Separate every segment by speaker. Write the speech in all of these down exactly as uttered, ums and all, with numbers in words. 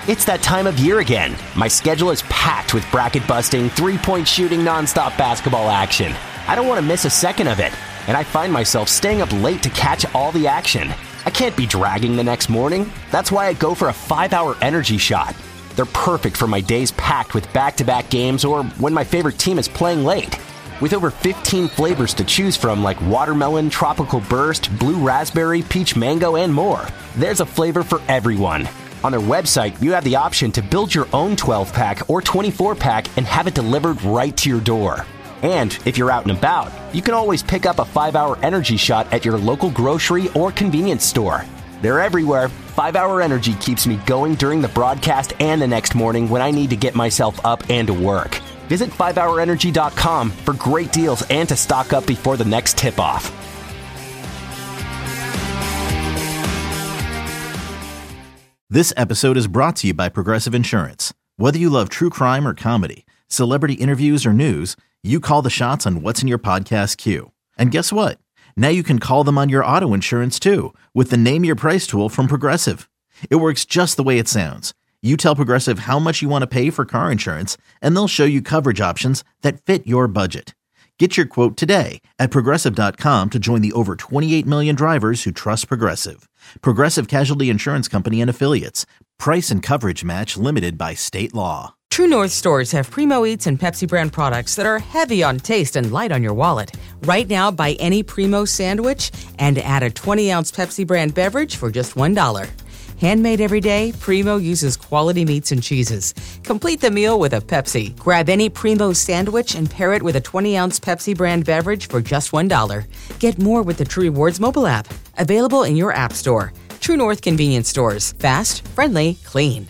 Speaker 1: It's that time of year again. My schedule is packed with bracket-busting, three-point shooting, nonstop basketball action. I don't want to miss a second of it, and I find myself staying up late to catch all the action. I can't be dragging the next morning. That's why I go for a five-hour energy shot. They're perfect for my days packed with back-to-back games or when my favorite team is playing late. With over fifteen flavors to choose from like watermelon, tropical burst, blue raspberry, peach mango, and more, there's a flavor for everyone. On their website, you have the option to build your own twelve-pack or twenty-four pack and have it delivered right to your door. And if you're out and about, you can always pick up a five-hour energy shot at your local grocery or convenience store. They're everywhere. five-hour Energy keeps me going during the broadcast and the next morning when I need to get myself up and to work. Visit five hour energy dot com for great deals and to stock up before the next tip-off.
Speaker 2: This episode is brought to you by Progressive Insurance. Whether you love true crime or comedy, celebrity interviews or news, you call the shots on what's in your podcast queue. And guess what? Now you can call them on your auto insurance too with the Name Your Price tool from Progressive. It works just the way it sounds. You tell Progressive how much you want to pay for car insurance, and they'll show you coverage options that fit your budget. Get your quote today at Progressive dot com to join the over twenty-eight million drivers who trust Progressive. Progressive Casualty Insurance Company and Affiliates. Price and coverage match limited by state law.
Speaker 3: True North stores have Primo Eats and Pepsi brand products that are heavy on taste and light on your wallet. Right now, buy any Primo sandwich and add a twenty ounce Pepsi brand beverage for just one dollar. Handmade every day, Primo uses quality meats and cheeses. Complete the meal with a Pepsi. Grab any Primo sandwich and pair it with a twenty ounce Pepsi brand beverage for just one dollar. Get more with the True Rewards mobile app. Available in your app store. True North convenience stores. Fast, friendly, clean.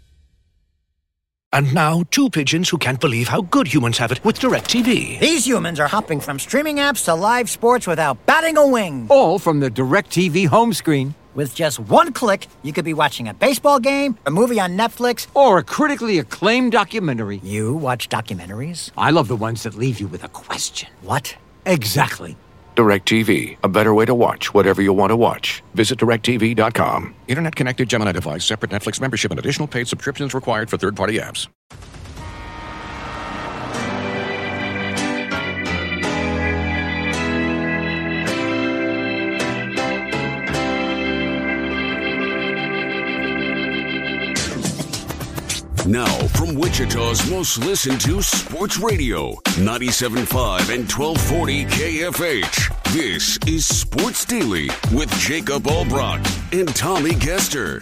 Speaker 4: And now, two pigeons who can't believe how good humans have it with DirecTV.
Speaker 5: These humans are hopping from streaming apps to live sports without batting a wing.
Speaker 6: All from the DirecTV home screen.
Speaker 5: With just one click, you could be watching a baseball game, a movie on Netflix,
Speaker 6: or a critically acclaimed documentary.
Speaker 5: You watch documentaries?
Speaker 6: I love the ones that leave you with a question.
Speaker 5: What?
Speaker 6: Exactly.
Speaker 4: DirecTV, a better way to watch whatever you want to watch. Visit direct T V dot com. Internet-connected Gemini device, separate Netflix membership, and additional paid subscriptions required for third-party apps.
Speaker 7: Now, from Wichita's most listened to sports radio, ninety-seven point five and twelve forty K F H. This is Sports Daily with Jacob Albrock and Tommy Kester.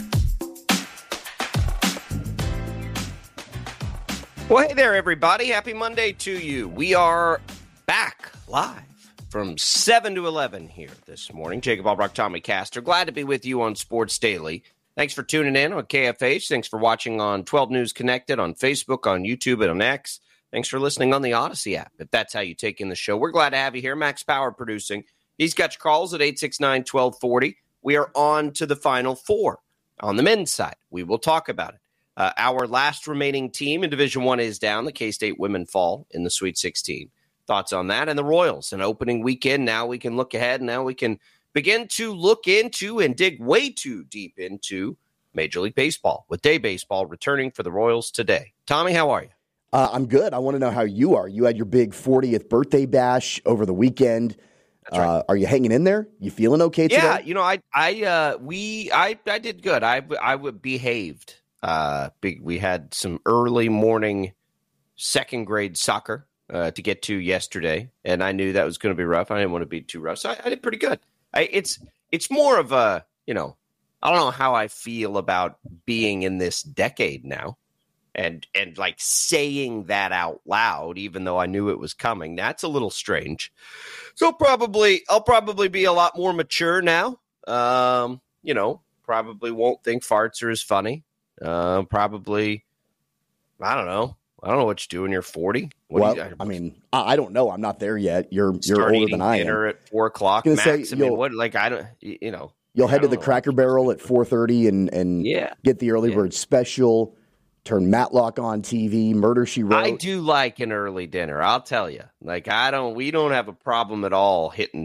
Speaker 8: Well, hey there, everybody. Happy Monday to you. We are back live from seven to eleven here this morning. Jacob Albrock, Tommy Kester. Glad to be with you on Sports Daily. Thanks for tuning in on K F H. Thanks for watching on twelve News Connected, on Facebook, on YouTube, and on X. Thanks for listening on the Odyssey app, if that's how you take in the show. We're glad to have you here. Max Power producing. He's got your calls at eight six nine, one two four zero. We are on to the Final Four. On the men's side, we will talk about it. Uh, our last remaining team in Division One is down. The K-State women fall in the Sweet sixteen. Thoughts on that? And the Royals, an opening weekend. Now we can look ahead. Now we can begin to look into and dig way too deep into Major League Baseball, with day baseball returning for the Royals today. Tommy, how are you?
Speaker 9: Uh, I'm good. I want to know how you are. You had your big fortieth birthday bash over the weekend.
Speaker 8: That's right.
Speaker 9: Uh, are you hanging in there? You feeling okay today?
Speaker 8: Yeah, you know, I, I, uh, we, I, I did good. I, I behaved. Uh, big. We had some early morning second grade soccer uh, to get to yesterday, and I knew that was going to be rough. I didn't want to be too rough, so I, I did pretty good. I, it's, it's more of a, you know, I don't know how I feel about being in this decade now. And and like saying that out loud, even though I knew it was coming, that's a little strange. So probably I'll probably be a lot more mature now. Um, you know, probably won't think farts are as funny. Uh, probably, I don't know. I don't know what you do when you're forty. What
Speaker 9: well,
Speaker 8: do you,
Speaker 9: I mean, I don't know. I'm not there yet. You're you're older than I am.
Speaker 8: Dinner at four o'clock.
Speaker 9: I was
Speaker 8: Max.
Speaker 9: gonna say,
Speaker 8: I mean, what? Like I don't. You know.
Speaker 9: You'll
Speaker 8: I
Speaker 9: head to the
Speaker 8: know.
Speaker 9: Cracker Barrel at four thirty and and
Speaker 8: yeah.
Speaker 9: get the early
Speaker 8: yeah.
Speaker 9: bird special. Turn Matlock on T V. Murder She Wrote.
Speaker 8: I do like an early dinner. I'll tell you. Like I don't. We don't have a problem at all hitting.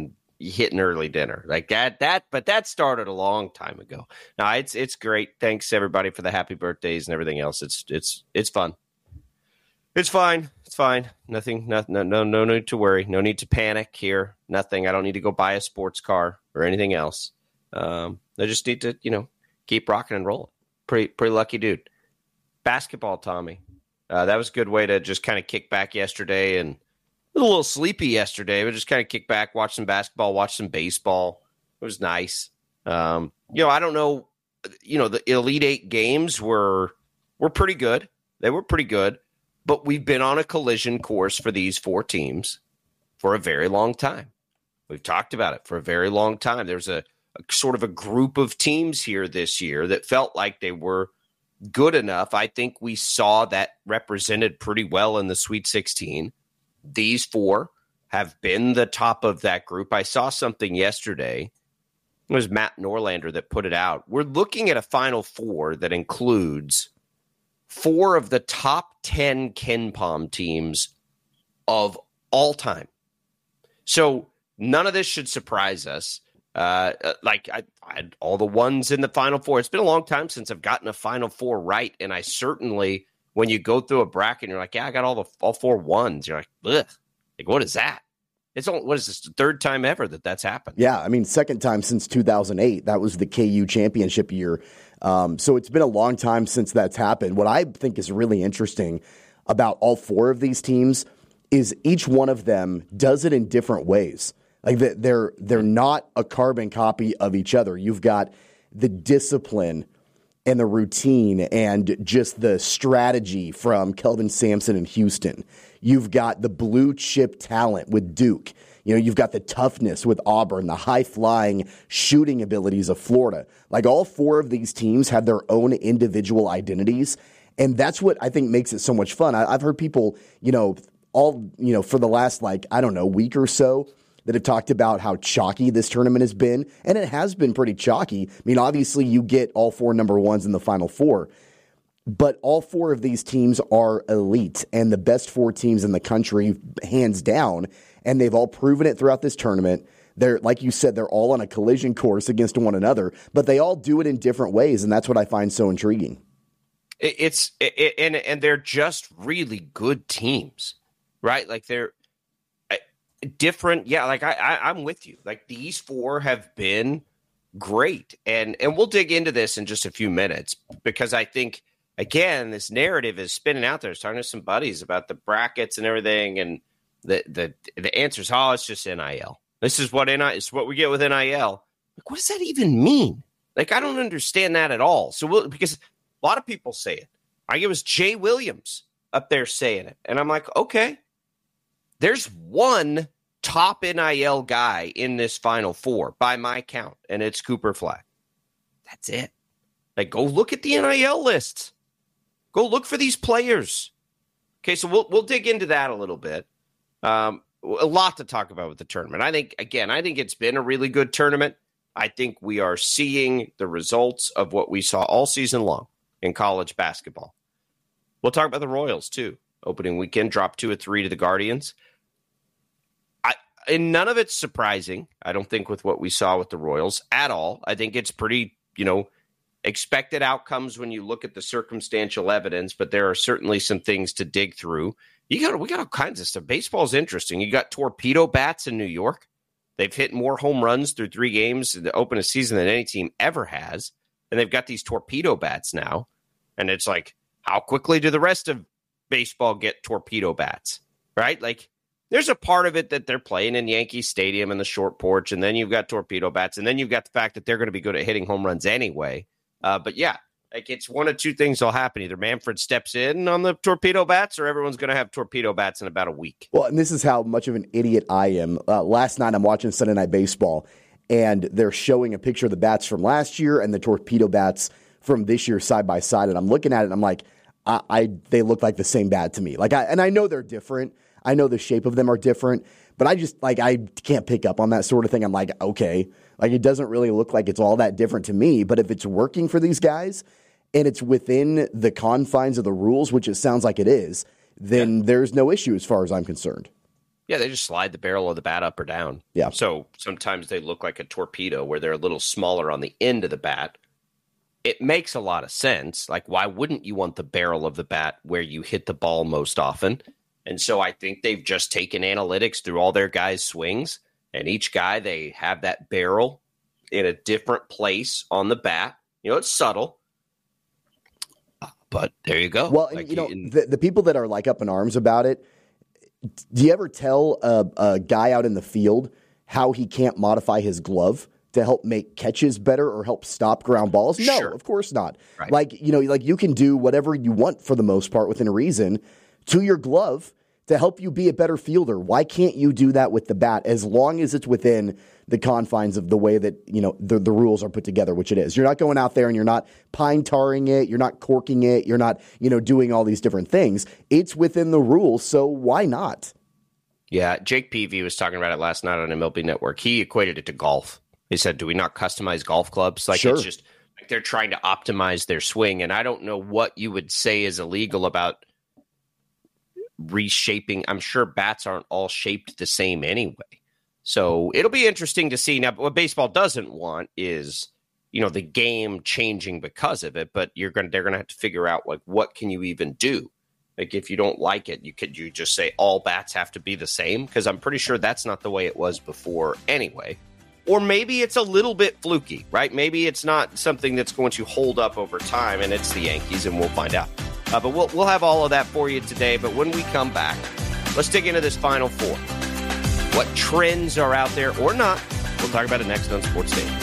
Speaker 8: hitting early dinner like that. That, but that started a long time ago. No, it's it's great. Thanks everybody for the happy birthdays and everything else. It's it's it's fun. It's fine. It's fine. Nothing. No, no, no, no need to worry. No need to panic here. Nothing. I don't need to go buy a sports car or anything else. Um, I just need to, you know, keep rocking and rolling. Pretty, pretty lucky dude. Basketball, Tommy. Uh, that was a good way to just kind of kick back yesterday, and a little sleepy yesterday, but just kind of kick back, watch some basketball, watch some baseball. It was nice. Um, you know, I don't know. You know, the Elite Eight games were were pretty good. They were pretty good. But we've been on a collision course for these four teams for a very long time. We've talked about it for a very long time. There's a, a sort of a group of teams here this year that felt like they were good enough. I think we saw that represented pretty well in the Sweet sixteen. These four have been the top of that group. I saw something yesterday. It was Matt Norlander that put it out. We're looking at a Final Four that includes four of the top ten KenPom teams of all time. So none of this should surprise us. Uh, like I, I had all the ones in the Final Four. It's been a long time since I've gotten a Final Four right. And I certainly, when you go through a bracket and you're like, yeah, I got all the all four ones. You're like, ugh, like, what is that? It's all, what is this, the third time ever that that's happened?
Speaker 9: Yeah, I mean, second time since two thousand eight. That was the K U championship year. Um, so it's been a long time since that's happened. What I think is really interesting about all four of these teams is each one of them does it in different ways. Like they're they're not a carbon copy of each other. You've got the discipline and the routine and just the strategy from Kelvin Sampson in Houston. You've got the blue chip talent with Duke. You know, you've got the toughness with Auburn, the high-flying shooting abilities of Florida. Like, all four of these teams have their own individual identities, and that's what I think makes it so much fun. I, I've heard people, you know, all, you know, for the last, like, I don't know, week or so that have talked about how chalky this tournament has been, and it has been pretty chalky. I mean, obviously, you get all four number ones in the Final Four, but all four of these teams are elite and the best four teams in the country, hands down. And they've all proven it throughout this tournament. They're, like you said, they're all on a collision course against one another, but they all do it in different ways, and that's what I find so intriguing.
Speaker 8: It's it, and and they're just really good teams, right? Like they're different. Yeah, like I, I I'm with you. Like these four have been great, and and we'll dig into this in just a few minutes because I think again this narrative is spinning out there. I was talking to some buddies about the brackets and everything, and The the the answer is, oh, it's just N I L. This is what N I L, it's what we get with N I L. Like, what does that even mean? Like, I don't understand that at all. So, we'll, because a lot of people say it. I think it was Jay Williams up there saying it. And I'm like, okay, there's one top N I L guy in this Final Four by my count, and it's Cooper Flag. That's it. Like, go look at the N I L lists. Go look for these players. Okay, so we'll we'll dig into that a little bit. Um, a lot to talk about with the tournament. I think, again, I think it's been a really good tournament. I think we are seeing the results of what we saw all season long in college basketball. We'll talk about the Royals, too. Opening weekend, dropped two or three to the Guardians. I and none of it's surprising, I don't think, with what we saw with the Royals at all. I think it's pretty, you know, expected outcomes when you look at the circumstantial evidence, but there are certainly some things to dig through. You got we got all kinds of stuff. Baseball's interesting. You got torpedo bats in New York. They've hit more home runs through three games to open a season than any team ever has. And they've got these torpedo bats now. And it's like, how quickly do the rest of baseball get torpedo bats? Right? Like, there's a part of it that they're playing in Yankee Stadium in the short porch, and then you've got torpedo bats, and then you've got the fact that they're going to be good at hitting home runs anyway. Uh, but yeah, like it's one of two things will happen. Either Manfred steps in on the torpedo bats or everyone's going to have torpedo bats in about a week.
Speaker 9: Well, and this is how much of an idiot I am. Uh, last night I'm watching Sunday Night Baseball, and they're showing a picture of the bats from last year and the torpedo bats from this year side by side. And I'm looking at it and I'm like, I, I they look like the same bat to me. Like, I, and I know they're different. I know the shape of them are different, but I just like, I can't pick up on that sort of thing. I'm like, okay, like it doesn't really look like it's all that different to me, but if it's working for these guys and it's within the confines of the rules, which it sounds like it is, then yeah. there's no issue as far as I'm concerned.
Speaker 8: Yeah, they just slide the barrel of the bat up or down.
Speaker 9: Yeah.
Speaker 8: So sometimes they look like a torpedo where they're a little smaller on the end of the bat. It makes a lot of sense. Like, why wouldn't you want the barrel of the bat where you hit the ball most often? And so I think they've just taken analytics through all their guys' swings, and each guy, they have that barrel in a different place on the bat. You know, it's subtle, but there you go.
Speaker 9: Well,
Speaker 8: like,
Speaker 9: you know,
Speaker 8: in,
Speaker 9: the, the people that are like up in arms about it, do you ever tell a, a guy out in the field how he can't modify his glove to help make catches better or help stop ground balls? No,
Speaker 8: Sure.
Speaker 9: of course not.
Speaker 8: Right.
Speaker 9: Like, you know, like you can do whatever you want for the most part within reason to your glove to help you be a better fielder. Why can't you do that with the bat as long as it's within the confines of the way that, you know, the, the rules are put together, which it is. You're not going out there and you're not pine tarring it. You're not corking it. You're not, you know, doing all these different things. It's within the rules. So why not?
Speaker 8: Yeah. Jake Peavy was talking about it last night on M L B Network. He equated it to golf. He said, do we not customize golf clubs? Like,
Speaker 9: Sure.
Speaker 8: It's just like they're trying to optimize their swing. And I don't know what you would say is illegal about reshaping. I'm sure bats aren't all shaped the same anyway. So it'll be interesting to see. Now, what baseball doesn't want is, you know, the game changing because of it, but you're going to, they're going to have to figure out, like, what can you even do? Like, if you don't like it, you could, you just say all bats have to be the same? Because I'm pretty sure that's not the way it was before anyway. Or maybe it's a little bit fluky, right? Maybe it's not something that's going to hold up over time, and it's the Yankees, and we'll find out. Uh, but we'll we'll have all of that for you today. But when we come back, let's dig into this Final Four. What trends are out there or not? We'll talk about it next on Sports Daily.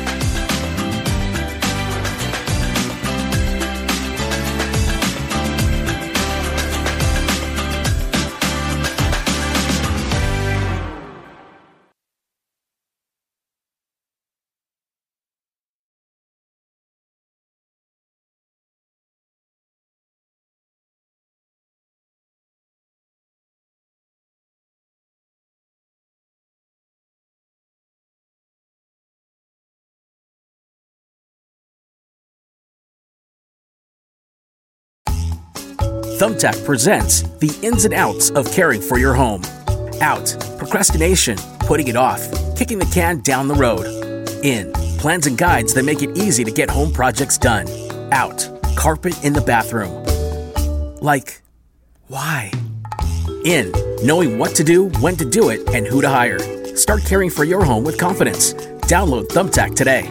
Speaker 10: Thumbtack presents the ins and outs of caring for your home. Out, procrastination, putting it off, kicking the can down the road. In, plans and guides that make it easy to get home projects done. Out, carpet in the bathroom. Like, why? In, knowing what to do, when to do it, and who to hire. Start caring for your home with confidence. Download Thumbtack today.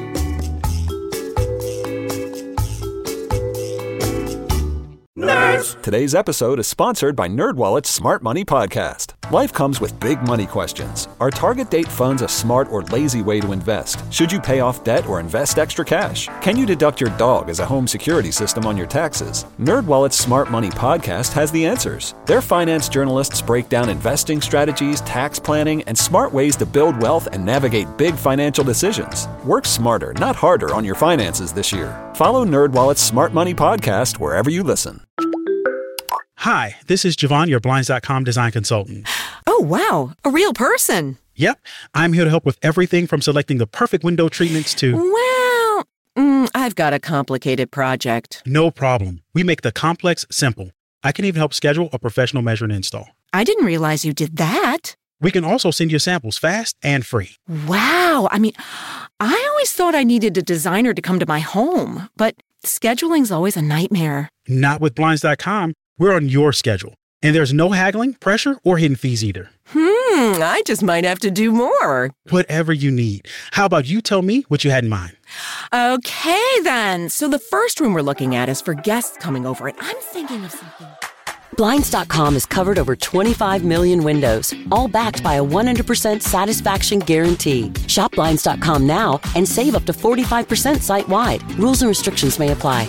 Speaker 11: Nerds! Today's episode is sponsored by NerdWallet's Smart Money Podcast. Life comes with big money questions. Are target date funds a smart or lazy way to invest? Should you pay off debt or invest extra cash? Can you deduct your dog as a home security system on your taxes? NerdWallet's Smart Money Podcast has the answers. Their finance journalists break down investing strategies, tax planning, and smart ways to build wealth and navigate big financial decisions. Work smarter, not harder on your finances this year. Follow NerdWallet's Smart Money Podcast wherever you listen.
Speaker 12: Hi, this is Javon, your Blinds dot com design consultant.
Speaker 13: Oh, wow. A real person.
Speaker 12: Yep. I'm here to help with everything from selecting the perfect window treatments to...
Speaker 13: Well, mm, I've got a complicated project.
Speaker 12: No problem. We make the complex simple. I can even help schedule a professional measure and install.
Speaker 13: I didn't realize you did that.
Speaker 12: We can also send you samples fast and free.
Speaker 13: Wow. I mean, I always thought I needed a designer to come to my home, but scheduling's always a nightmare.
Speaker 12: Not with Blinds dot com. We're on your schedule, and there's no haggling, pressure, or hidden fees either.
Speaker 13: Hmm, I just might have to do more.
Speaker 12: Whatever you need. How about you tell me what you had in mind?
Speaker 13: Okay, then. So the first room we're looking at is for guests coming over, and I'm thinking of something.
Speaker 14: Blinds dot com has covered over twenty-five million windows, all backed by a one hundred percent satisfaction guarantee. Shop Blinds dot com now and save up to forty-five percent site-wide. Rules and restrictions may apply.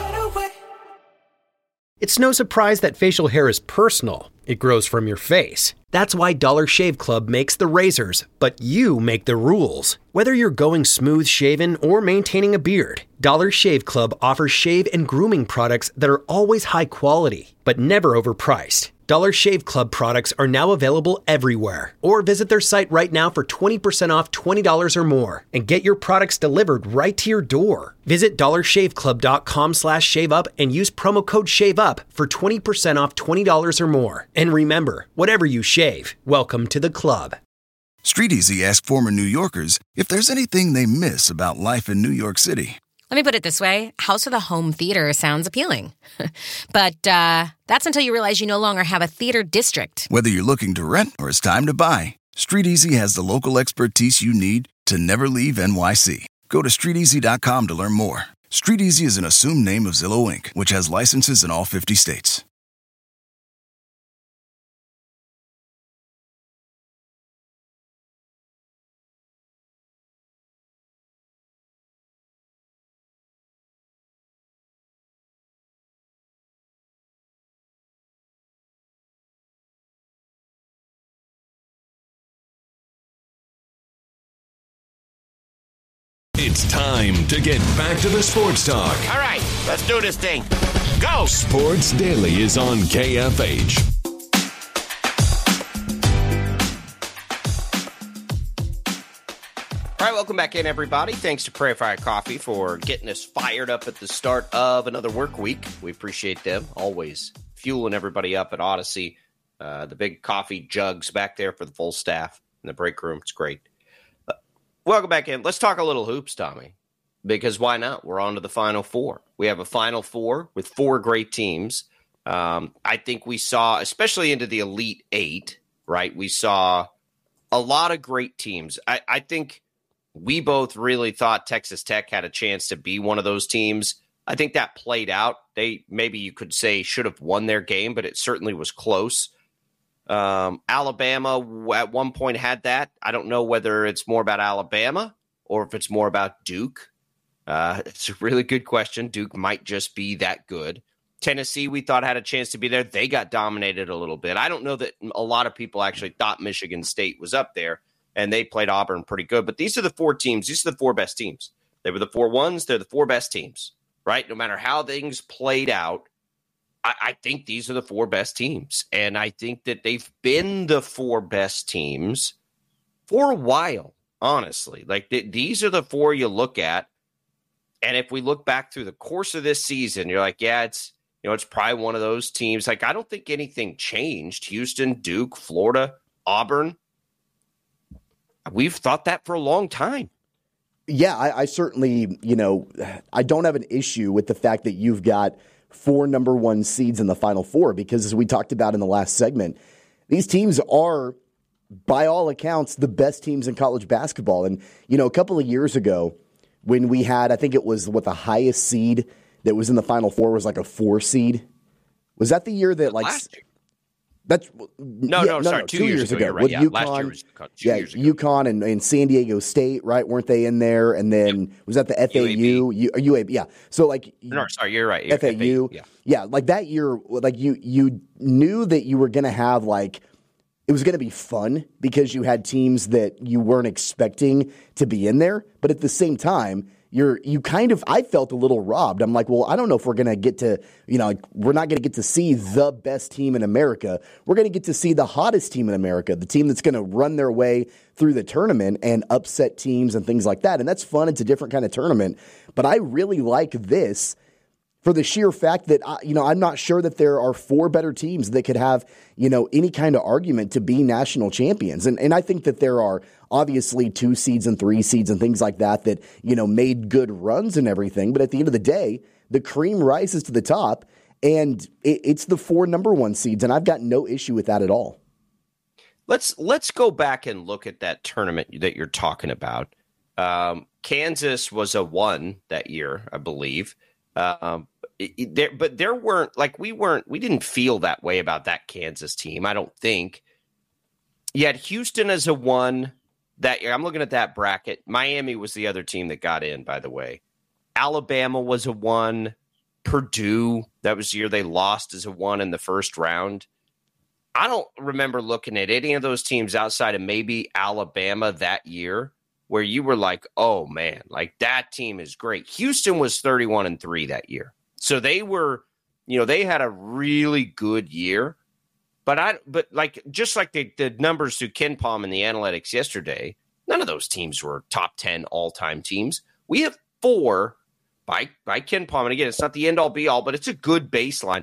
Speaker 15: It's no surprise that facial hair is personal. It grows from your face. That's why Dollar Shave Club makes the razors, but you make the rules. Whether you're going smooth shaven or maintaining a beard, Dollar Shave Club offers shave and grooming products that are always high quality, but never overpriced. Dollar Shave Club products are now available everywhere. Or visit their site right now for twenty percent off twenty dollars or more and get your products delivered right to your door. Visit dollarshaveclub.com slash shave up and use promo code SHAVEUP for twenty percent off twenty dollars or more. And remember, whatever you shave, welcome to the club.
Speaker 16: StreetEasy asked former New Yorkers if there's anything they miss about life in New York City.
Speaker 17: Let me put it this way. House with a home theater sounds appealing. But uh, that's until you realize you no longer have a theater district.
Speaker 16: Whether you're looking to rent or it's time to buy, StreetEasy has the local expertise you need to never leave N Y C. Go to street easy dot com to learn more. StreetEasy is an assumed name of Zillow Incorporated, which has licenses in all fifty states.
Speaker 7: It's time to get back to the sports talk.
Speaker 8: All right, let's do this thing. Go!
Speaker 7: Sports Daily is on K F H.
Speaker 8: All right, welcome back in, everybody. Thanks to Prairie Fire Coffee for getting us fired up at the start of another work week. We appreciate them, always fueling everybody up at Odyssey. Uh, the big coffee jugs back there for the full staff in the break room. It's great. Uh, welcome back in. Let's talk a little hoops, Tommy, because why not? We're on to the Final Four. We have a Final Four with four great teams. Um, I think we saw, especially into the Elite Eight, right? We saw a lot of great teams. I, I think we both really thought Texas Tech had a chance to be one of those teams. I think that played out. They, maybe you could say, should have won their game, but it certainly was close. Um, Alabama at one point had that. I don't know whether it's more about Alabama or if it's more about Duke. Uh, it's a really good question. Duke might just be that good. Tennessee, we thought had a chance to be there. They got dominated a little bit. I don't know that a lot of people actually thought Michigan State was up there, and they played Auburn pretty good. But these are the four teams. These are the four best teams. They were the four ones. They're the four best teams, right? No matter how things played out, I, I think these are the four best teams. And I think that they've been the four best teams for a while, honestly. Like, th- these are the four you look at. And if we look back through the course of this season, you're like, yeah, it's, you know, it's probably one of those teams. Like, I don't think anything changed. Houston, Duke, Florida, Auburn. We've thought that for a long time.
Speaker 9: Yeah, I, I certainly, you know, I don't have an issue with the fact that you've got four number one seeds in the Final Four because, as we talked about in the last segment, these teams are, by all accounts, the best teams in college basketball. And, you know, a couple of years ago when we had, I think it was what the highest seed that was in the Final Four was like a four seed. Was that the year that like
Speaker 8: last year.
Speaker 9: That's
Speaker 8: no,
Speaker 9: yeah,
Speaker 8: no,
Speaker 9: no,
Speaker 8: sorry,
Speaker 9: no,
Speaker 8: two,
Speaker 9: two
Speaker 8: years,
Speaker 9: years
Speaker 8: ago,
Speaker 9: ago,
Speaker 8: you're right.
Speaker 9: with
Speaker 8: Yeah,
Speaker 9: UConn,
Speaker 8: last year was two
Speaker 9: yeah,
Speaker 8: years ago.
Speaker 9: UConn and, and San Diego State, right? Weren't they in there? And then yep. was that the F A U? U, U A B, yeah. So like,
Speaker 8: no, sorry, you're right. You're
Speaker 9: F A U, F A U,
Speaker 8: yeah,
Speaker 9: yeah. Like that year, like you, you knew that you were going to have like. It was going to be fun because you had teams that you weren't expecting to be in there, but at the same time, you're you kind of I felt a little robbed. I'm like, well, I don't know if we're going to get to, you know, like, we're not going to get to see the best team in America. We're going to get to see the hottest team in America, the team that's going to run their way through the tournament and upset teams and things like that. And that's fun. It's a different kind of tournament, but I really like this. For the sheer fact that, you know, I'm not sure that there are four better teams that could have, you know, any kind of argument to be national champions. And and I think that there are obviously two seeds and three seeds and things like that that, you know, made good runs and everything. But at the end of the day, the cream rises to the top, and it, it's the four number one seeds. And I've got no issue with that at all.
Speaker 8: Let's let's go back and look at that tournament that you're talking about. Um, Kansas was a one that year, I believe. Um, it, it, there, but there weren't like we weren't we didn't feel that way about that Kansas team. I don't think. You had Houston as a one that year. I'm looking at that bracket. Miami was the other team that got in, by the way. Alabama was a one. Purdue, that was the year they lost as a one in the first round. I don't remember looking at any of those teams outside of maybe Alabama that year where you were like, oh, man, like that team is great. Houston was thirty-one and three that year. So they were, you know, they had a really good year. But I, but like just like the, the numbers through KenPom and the analytics yesterday, none of those teams were top ten all-time teams. We have four by by KenPom, and again, it's not the end-all be-all, but it's a good baseline.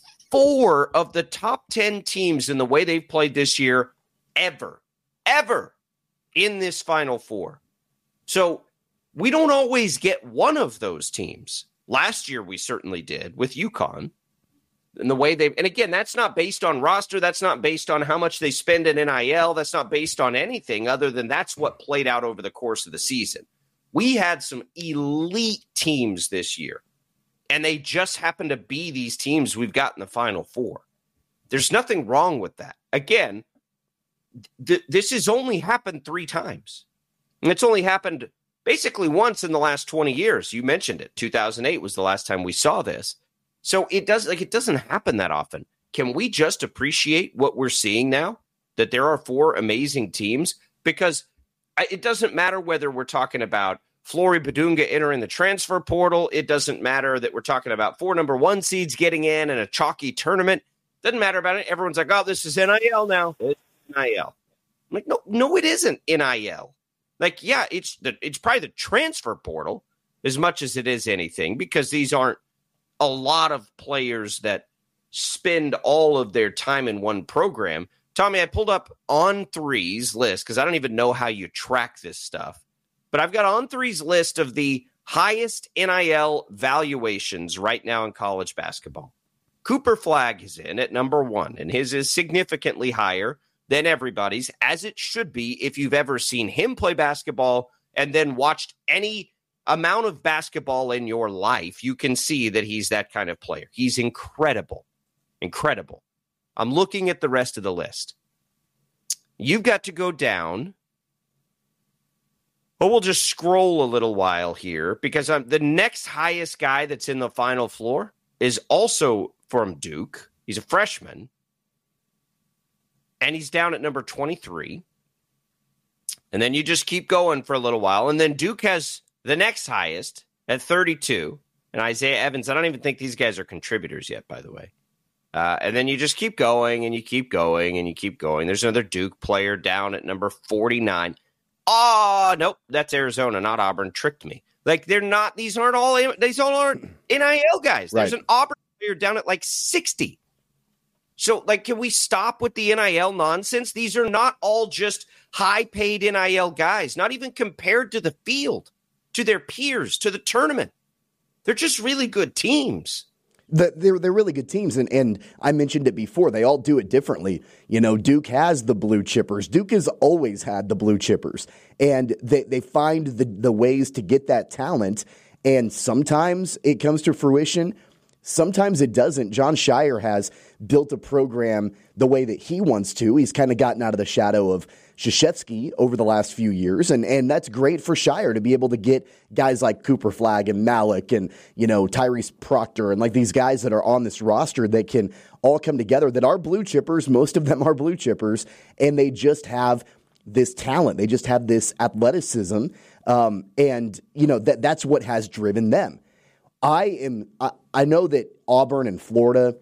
Speaker 8: Four of the top ten teams in the way they've played this year ever, ever in this Final Four. So we don't always get one of those teams. Last year we certainly did with UConn. And the way they, and again, that's not based on roster. That's not based on how much they spend in N I L. That's not based on anything other than that's what played out over the course of the season. We had some elite teams this year, and they just happen to be these teams we've got in the Final Four. There's nothing wrong with that. Again, th- this has only happened three times. And it's only happened basically once in the last twenty years. You mentioned it. two thousand eight was the last time we saw this. So it does like it doesn't happen that often. Can we just appreciate what we're seeing now? That there are four amazing teams? Because it doesn't matter whether we're talking about Flory Badunga entering the transfer portal. It doesn't matter that we're talking about four number one seeds getting in and a chalky tournament. Doesn't matter about it. Everyone's like, oh, this is N I L now. It's N I L. I'm like, no, no, it isn't N I L. Like, yeah, it's the it's probably the transfer portal as much as it is anything, because these aren't a lot of players that spend all of their time in one program. Tommy, I pulled up On three's list because I don't even know how you track this stuff. But I've got On three's list of the highest N I L valuations right now in college basketball. Cooper Flagg is in at number one, and his is significantly higher than everybody's, as it should be if you've ever seen him play basketball and then watched any amount of basketball in your life. You can see that he's that kind of player. He's incredible. Incredible. I'm looking at the rest of the list. You've got to go down. But we'll just scroll a little while here because I'm, the next highest guy that's in the Final Four is also from Duke. He's a freshman. And he's down at number twenty-three. And then you just keep going for a little while. And then Duke has the next highest at thirty-two. And Isaiah Evans, I don't even think these guys are contributors yet, by the way. Uh, and then you just keep going and you keep going and you keep going. There's another Duke player down at number forty-nine. Oh, nope, that's Arizona, not Auburn. Tricked me. Like, they're not, these aren't all, these all aren't N I L guys. There's right. An Auburn player down at like sixty. So, like, can we stop with the N I L nonsense? These are not all just high-paid N I L guys, not even compared to the field, to their peers, to the tournament. They're just really good teams.
Speaker 9: The, they're they're really good teams, and, and I mentioned it before. They all do it differently. You know, Duke has the blue chippers. Duke has always had the blue chippers, and they, they find the, the ways to get that talent, and sometimes it comes to fruition. Sometimes it doesn't. Jon Scheyer has built a program the way that he wants to. He's kind of gotten out of the shadow of Krzyzewski over the last few years, and, and that's great for Scheyer to be able to get guys like Cooper Flagg and Malik and, you know, Tyrese Proctor and like these guys that are on this roster that can all come together that are blue chippers. Most of them are blue chippers, and they just have this talent. They just have this athleticism, um, and, you know, that that's what has driven them. I am. I, I know that Auburn and Florida,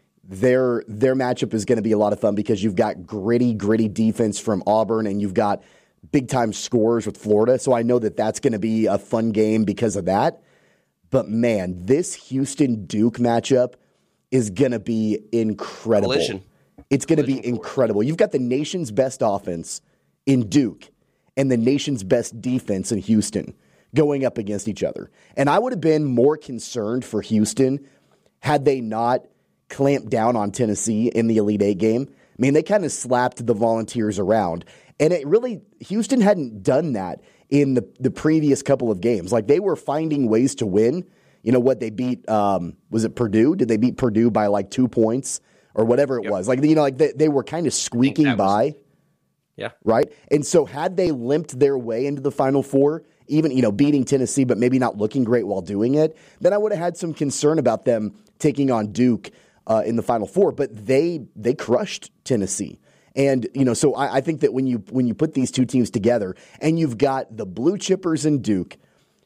Speaker 9: their their matchup is going to be a lot of fun because you've got gritty, gritty defense from Auburn and you've got big time scorers with Florida. So I know that that's going to be a fun game because of that. But man, this Houston Duke matchup is going to be incredible.
Speaker 8: Collision.
Speaker 9: It's going to be incredible. You've got the nation's best offense in Duke and the nation's best defense in Houston going up against each other. And I would have been more concerned for Houston had they not clamped down on Tennessee in the Elite Eight game. I mean, they kind of slapped the Volunteers around. And it really, Houston hadn't done that in the, the previous couple of games. Like, they were finding ways to win. You know what, they beat, um, was it Purdue? Did they beat Purdue by like two points or whatever it yep. was? Like, you know, like they, they were kind of squeaking by. Was,
Speaker 8: yeah.
Speaker 9: Right? And so had they limped their way into the Final Four, even, you know, beating Tennessee, but maybe not looking great while doing it, then I would have had some concern about them taking on Duke uh, in the Final Four. But they they crushed Tennessee. And, you know, so I, I think that when you when you put these two teams together and you've got the blue chippers in Duke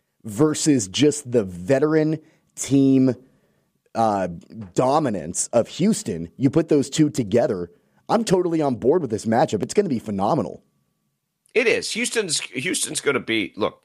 Speaker 9: versus just the veteran team uh, dominance of Houston, you put those two together, I'm totally on board with this matchup. It's going to be phenomenal.
Speaker 8: It is. Houston's Houston's going to be, look,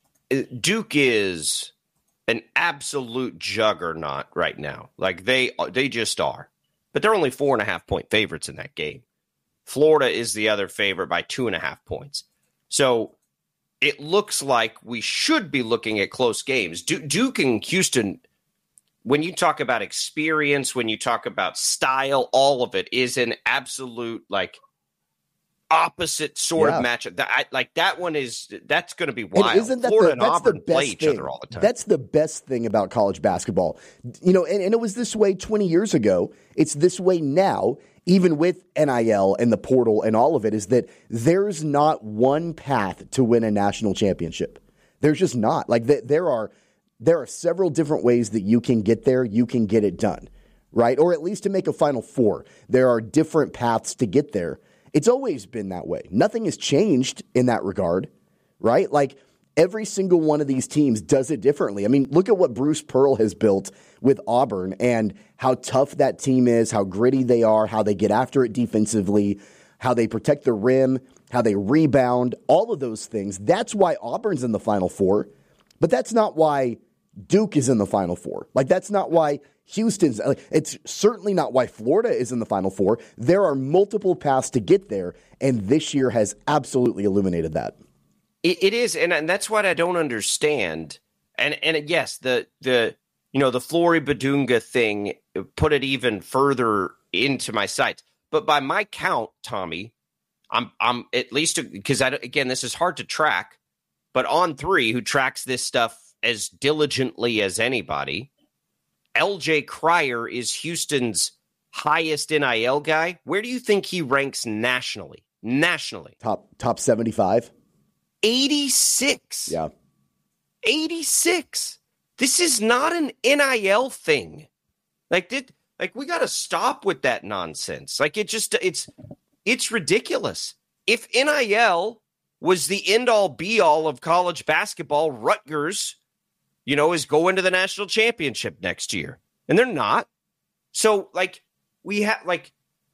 Speaker 8: Duke is an absolute juggernaut right now. Like they they just are. But they're only four and a half point favorites in that game. Florida is the other favorite by two and a half points. So it looks like we should be looking at close games. Duke, Duke and Houston, when you talk about experience, when you talk about style, all of it is an absolute like opposite sort yeah. of matchup. That, I, like that one is that's going to be wild.
Speaker 9: And isn't that
Speaker 8: Florida
Speaker 9: the,
Speaker 8: and
Speaker 9: that's
Speaker 8: Auburn
Speaker 9: the best
Speaker 8: play each
Speaker 9: thing.
Speaker 8: other all the time.
Speaker 9: That's the best thing about college basketball. You know, and, and it was this way twenty years ago. It's this way now, even with N I L and the portal and all of it, is that there's not one path to win a national championship. There's just not. Like th- there are there are several different ways that you can get there. You can get it done, right? Or at least to make a Final Four. There are different paths to get there. It's always been that way. Nothing has changed in that regard, right? Like every single one of these teams does it differently. I mean, look at what Bruce Pearl has built with Auburn and how tough that team is, how gritty they are, how they get after it defensively, how they protect the rim, how they rebound, all of those things. That's why Auburn's in the Final Four, but that's not why Duke is in the Final Four. Like that's not why Houston's, it's certainly not why Florida is in the Final Four. There are multiple paths to get there, and this year has absolutely illuminated that.
Speaker 8: It, it is, and, and that's what I don't understand. And and yes, the the you know the Flory Badunga thing put it even further into my sights. But by my count, Tommy, I'm I'm at least because I again this is hard to track, but On Three, who tracks this stuff as diligently as anybody, L J Cryer is Houston's highest N I L guy. Where do you think he ranks nationally? Nationally.
Speaker 9: Top top seventy-five?
Speaker 8: eighty-six.
Speaker 9: Yeah.
Speaker 8: eighty-six. This is not an N I L thing. Like did like we got to stop with that nonsense. Like it just it's it's ridiculous. If N I L was the end all be all of college basketball, Rutgers you know, is going to the national championship next year. And they're not. So, like, we have, like,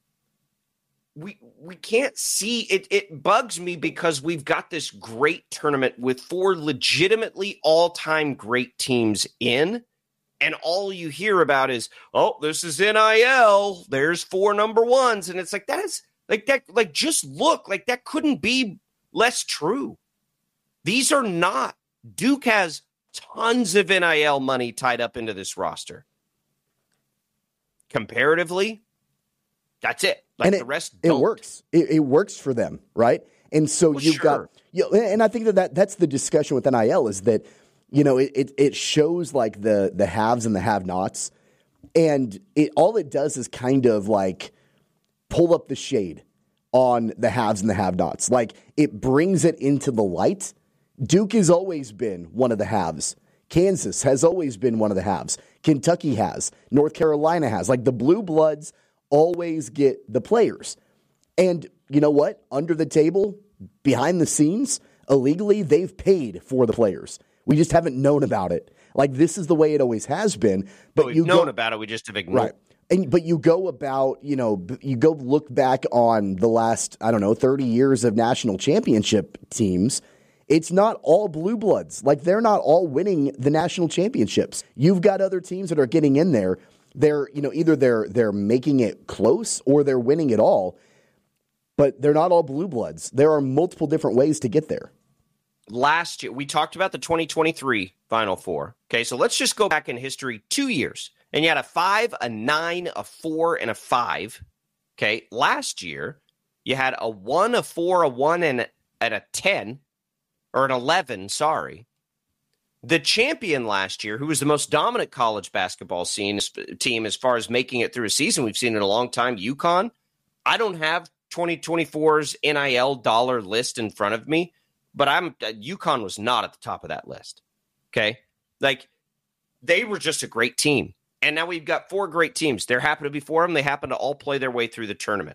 Speaker 8: we we can't see, it, it bugs me because we've got this great tournament with four legitimately all-time great teams in, and all you hear about is, oh, this is N I L, there's four number ones, and it's like, that is, like, that, like, just look, like, that couldn't be less true. These are not, Duke has tons of N I L money tied up into this roster. Comparatively, that's it. Like
Speaker 9: and it,
Speaker 8: the rest
Speaker 9: it
Speaker 8: don't.
Speaker 9: works. It, it works for them, right? And so
Speaker 8: well,
Speaker 9: you've
Speaker 8: sure.
Speaker 9: got, you know, and I think that, that that's the discussion with N I L is that, you know, it, it, it shows like the the haves and the have-nots, and it all it does is kind of like pull up the shade on the haves and the have-nots. Like it brings it into the light. Duke has always been one of the haves. Kansas has always been one of the haves. Kentucky has. North Carolina has. Like the Blue Bloods always get the players. And you know what? Under the table, behind the scenes, illegally, they've paid for the players. We just haven't known about it. Like this is the way it always has been. But
Speaker 8: we've
Speaker 9: you
Speaker 8: known
Speaker 9: go,
Speaker 8: about it. We just have ignored.
Speaker 9: Right. And, but you go about, you know, you go look back on the last, I don't know, thirty years of national championship teams. It's not all blue bloods. Like they're not all winning the national championships. You've got other teams that are getting in there. They're, you know, either they're they're making it close or they're winning it all. But they're not all blue bloods. There are multiple different ways to get there.
Speaker 8: Last year, we talked about the twenty twenty-three Final Four. Okay, so let's just go back in history two years. And you had a five, a nine, a four, and a five. Okay, last year, you had a one, a four, a one, and a, and a ten. Or an eleven, sorry. The champion last year, who was the most dominant college basketball scene, team as far as making it through a season we've seen in a long time, UConn. I don't have twenty twenty-four's N I L dollar list in front of me, but I'm UConn was not at the top of that list. Okay? Like, they were just a great team. And now we've got four great teams. There happen to be four of them. They happen to all play their way through the tournament.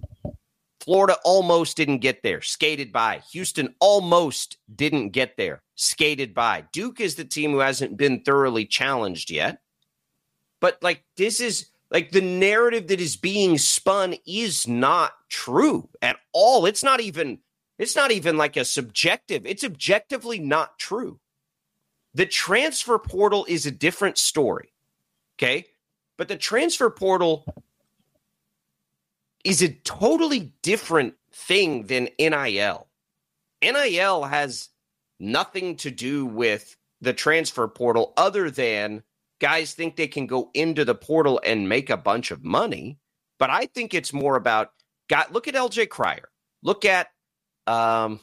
Speaker 8: Florida almost didn't get there, skated by. Houston almost didn't get there, skated by. Duke is the team who hasn't been thoroughly challenged yet. But, like, this is, Like, the narrative that is being spun is not true at all. It's not even, it's not even like a subjective. It's objectively not true. The transfer portal is a different story. Okay. But the transfer portal is a totally different thing than N I L. N I L has nothing to do with the transfer portal other than guys think they can go into the portal and make a bunch of money. But I think it's more about, God, look at L J Cryer. Look at, um,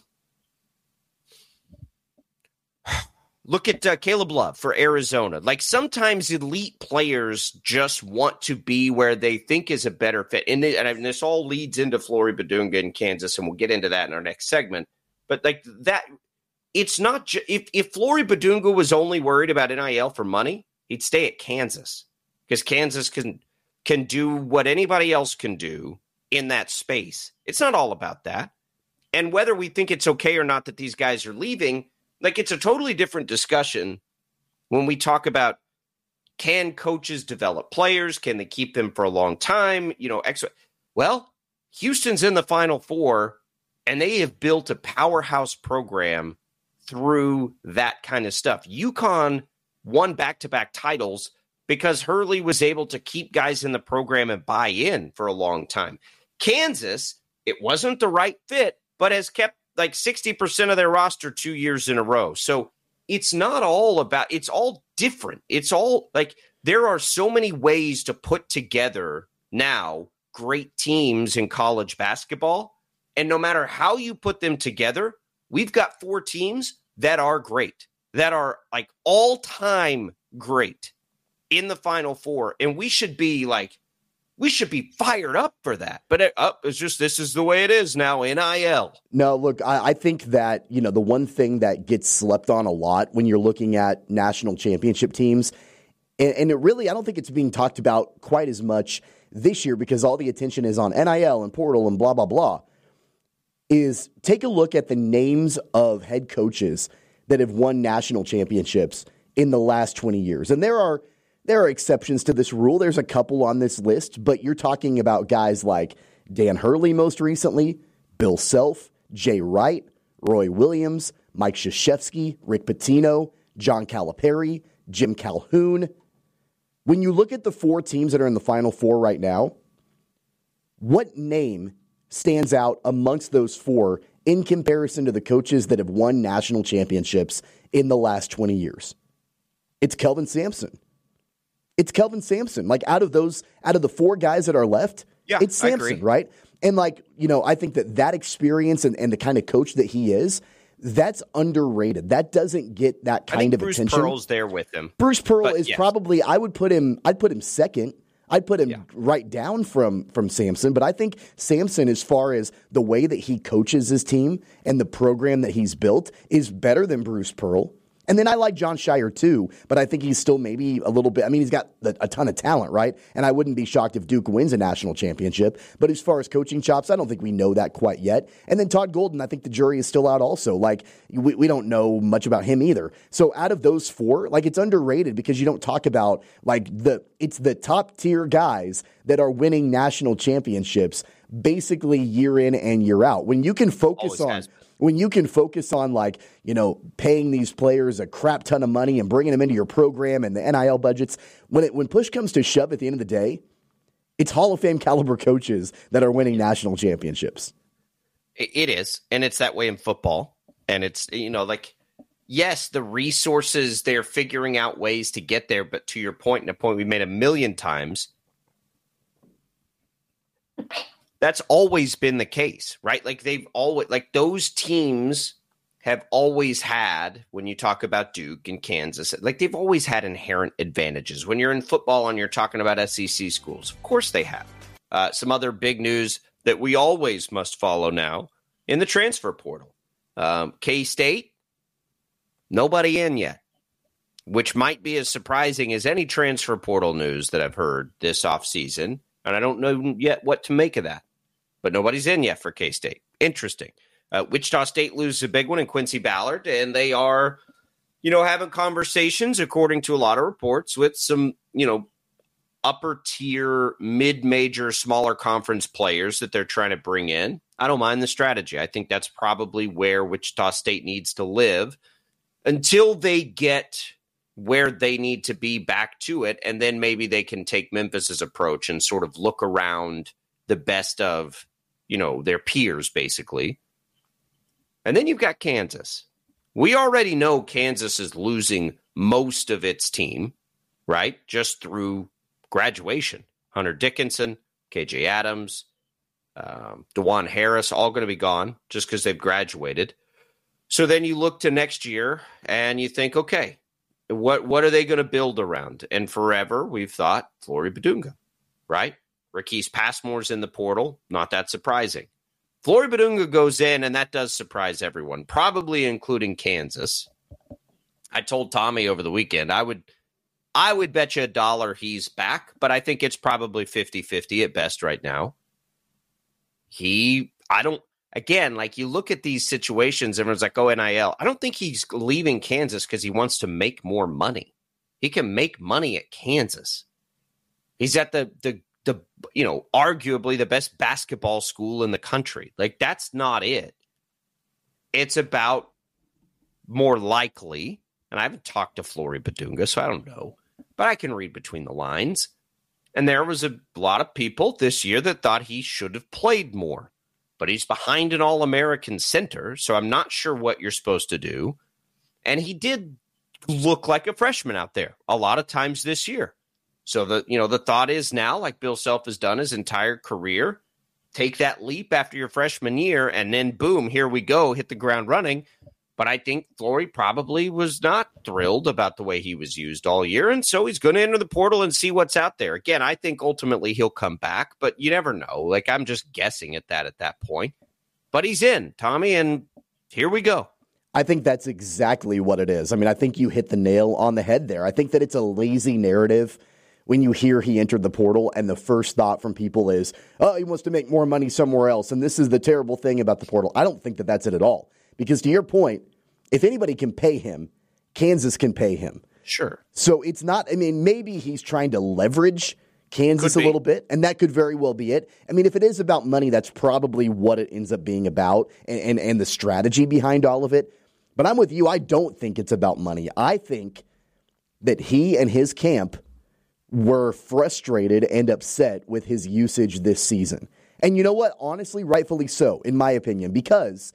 Speaker 8: look at uh, Caleb Love for Arizona. Like, sometimes elite players just want to be where they think is a better fit. And, they, and I mean, this all leads into Flory Badunga in Kansas, and we'll get into that in our next segment. But like that, it's not ju- if if Flory Badunga was only worried about N I L for money, he'd stay at Kansas, because Kansas can can do what anybody else can do in that space. It's not all about that. And whether we think it's okay or not that these guys are leaving, like, it's a totally different discussion when we talk about, can coaches develop players? Can they keep them for a long time? You know, ex- well, Houston's in the Final Four, and they have built a powerhouse program through that kind of stuff. UConn won back-to-back titles because Hurley was able to keep guys in the program and buy in for a long time. Kansas, it wasn't the right fit, but has kept like sixty percent of their roster two years in a row. So it's not all about, it's all different. It's all like, there are so many ways to put together now great teams in college basketball. And no matter how you put them together, we've got four teams that are great, that are like all-time great in the Final Four. And we should be like, we should be fired up for that. But it, uh, it's just, this is the way it is now, N I L.
Speaker 9: No, look, I, I think that, you know, the one thing that gets slept on a lot when you're looking at national championship teams, and, and it really, I don't think it's being talked about quite as much this year because all the attention is on N I L and portal and blah, blah, blah, is take a look at the names of head coaches that have won national championships in the last twenty years. And there are there are exceptions to this rule. There's a couple on this list, but you're talking about guys like Dan Hurley most recently, Bill Self, Jay Wright, Roy Williams, Mike Krzyzewski, Rick Pitino, John Calipari, Jim Calhoun. When you look at the four teams that are in the Final Four right now, what name stands out amongst those four in comparison to the coaches that have won national championships in the last twenty years? It's Kelvin Sampson. It's Kelvin Sampson. Like, out of those, out of the four guys that are left,
Speaker 8: yeah,
Speaker 9: it's Sampson, right? And like, you know, I think that that experience and, and the kind of coach that he is, that's underrated. That doesn't get that kind
Speaker 8: I think
Speaker 9: of
Speaker 8: Bruce
Speaker 9: attention.
Speaker 8: Pearl's there with him.
Speaker 9: Bruce Pearl
Speaker 8: But,
Speaker 9: is
Speaker 8: yes.
Speaker 9: probably, I would put him, I'd put him second. I'd put him
Speaker 8: Yeah.
Speaker 9: right down from from Sampson, but I think Sampson, as far as the way that he coaches his team and the program that he's built, is better than Bruce Pearl. And then I like John Shire too, but I think he's still maybe a little bit, I mean, he's got a, a ton of talent, right? And I wouldn't be shocked if Duke wins a national championship. But as far as coaching chops, I don't think we know that quite yet. And then Todd Golden, I think the jury is still out also. Like, we, we don't know much about him either. So out of those four, like, it's underrated because you don't talk about, like, the it's the top tier guys that are winning national championships basically year in and year out. When you can focus
Speaker 8: Always
Speaker 9: on...
Speaker 8: has been.
Speaker 9: When you can focus on, like, you know, paying these players a crap ton of money and bringing them into your program and the N I L budgets, when it when push comes to shove at the end of the day, it's Hall of Fame caliber coaches that are winning national championships.
Speaker 8: It is, and it's that way in football. And it's, you know, like, yes, the resources, they're figuring out ways to get there, but to your point, and a point we made a million times, that's always been the case, right? Like, they've always, like, those teams have always had, when you talk about Duke and Kansas, like, they've always had inherent advantages. When you're in football and you're talking about S E C schools, of course they have. Uh, some other big news that we always must follow now in the transfer portal. Um, K-State, nobody in yet, which might be as surprising as any transfer portal news that I've heard this offseason. And I don't know yet what to make of that. But nobody's in yet for K-State. Interesting. Uh, Wichita State loses a big one in Quincy Ballard, and they are, you know, having conversations, according to a lot of reports, with some, you know, upper tier, mid-major, smaller conference players that they're trying to bring in, I don't mind the strategy. I think that's probably where Wichita State needs to live until they get where they need to be back to it. And then maybe they can take Memphis's approach and sort of look around the best of, you know, their peers, basically. And then you've got Kansas. We already know Kansas is losing most of its team, right? Just through graduation. Hunter Dickinson, K J Adams, um, DeJuan Harris, all going to be gone just because they've graduated. So then you look to next year and you think, okay, what what are they going to build around? And forever we've thought Flory Badunga, right? Rakees Passmore's in the portal. Not that surprising. Flory Badunga goes in, and that does surprise everyone, probably including Kansas. I told Tommy over the weekend, I would I would bet you a dollar he's back, but I think it's probably fifty-fifty at best right now. He, I don't, again, like you look at these situations, everyone's like, oh, N I L. I don't think he's leaving Kansas because he wants to make more money. He can make money at Kansas. He's at the, the, the, you know, arguably the best basketball school in the country. Like, that's not it. It's about more likely, and I haven't talked to Flory Badunga, so I don't know, but I can read between the lines. And there was a lot of people this year that thought he should have played more. But he's behind an All-American center, so I'm not sure what you're supposed to do. And he did look like a freshman out there a lot of times this year. So the you know the thought is now, like Bill Self has done his entire career, take that leap after your freshman year, and then boom, here we go, hit the ground running. But I think Flory probably was not thrilled about the way he was used all year, and so he's going to enter the portal and see what's out there. Again, I think ultimately he'll come back, but you never know. Like, I'm just guessing at that at that point. But he's in, Tommy, and here we go.
Speaker 9: I think that's exactly what it is. I mean, I think you hit the nail on the head there. I think that it's a lazy narrative when you hear he entered the portal and the first thought from people is, oh, he wants to make more money somewhere else, and this is the terrible thing about the portal. I don't think that that's it at all. Because to your point, if anybody can pay him, Kansas can pay him.
Speaker 8: Sure.
Speaker 9: So it's not, I mean, maybe he's trying to leverage Kansas a little bit, and that could very well be it. I mean, if it is about money, that's probably what it ends up being about and, and, and the strategy behind all of it. But I'm with you. I don't think it's about money. I think that he and his camp were frustrated and upset with his usage this season. And you know what? Honestly, rightfully so, in my opinion, because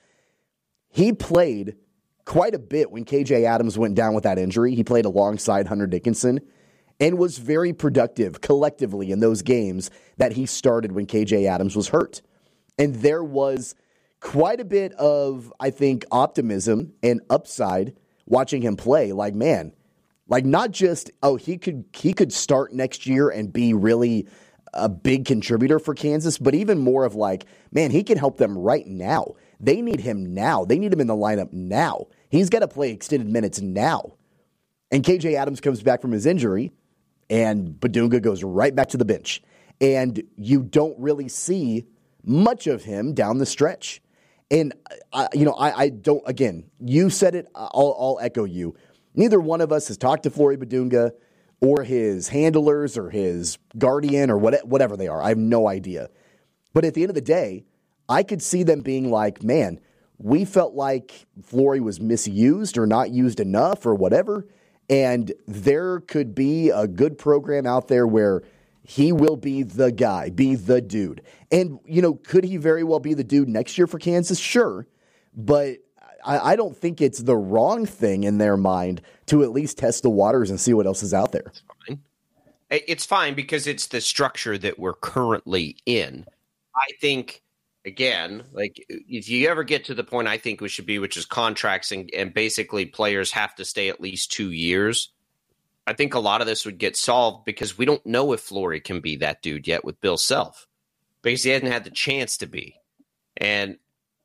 Speaker 9: he played quite a bit when K J Adams went down with that injury. He played alongside Hunter Dickinson and was very productive collectively in those games that he started when K J Adams was hurt. And there was quite a bit of, I think, optimism and upside watching him play. Like, man, like not just, oh, he could he could start next year and be really a big contributor for Kansas, but even more of like, man, he can help them right now. They need him now. They need him in the lineup now. He's got to play extended minutes now. And K J Adams comes back from his injury, and Badunga goes right back to the bench. And you don't really see much of him down the stretch. And, I, you know, I, I don't, again, you said it, I'll, I'll echo you. Neither one of us has talked to Flory Badunga or his handlers or his guardian or what, whatever they are. I have no idea. But at the end of the day, I could see them being like, man, we felt like Flory was misused or not used enough or whatever, and there could be a good program out there where he will be the guy, be the dude. And, you know, could he very well be the dude next year for Kansas? Sure, but I, I don't think it's the wrong thing in their mind to at least test the waters and see what else is out there.
Speaker 8: It's fine. It's fine because it's the structure that we're currently in. I think... Again, like if you ever get to the point I think we should be, which is contracts and, and basically players have to stay at least two years, I think a lot of this would get solved because we don't know if Flory can be that dude yet with Bill Self because he hasn't had the chance to be. And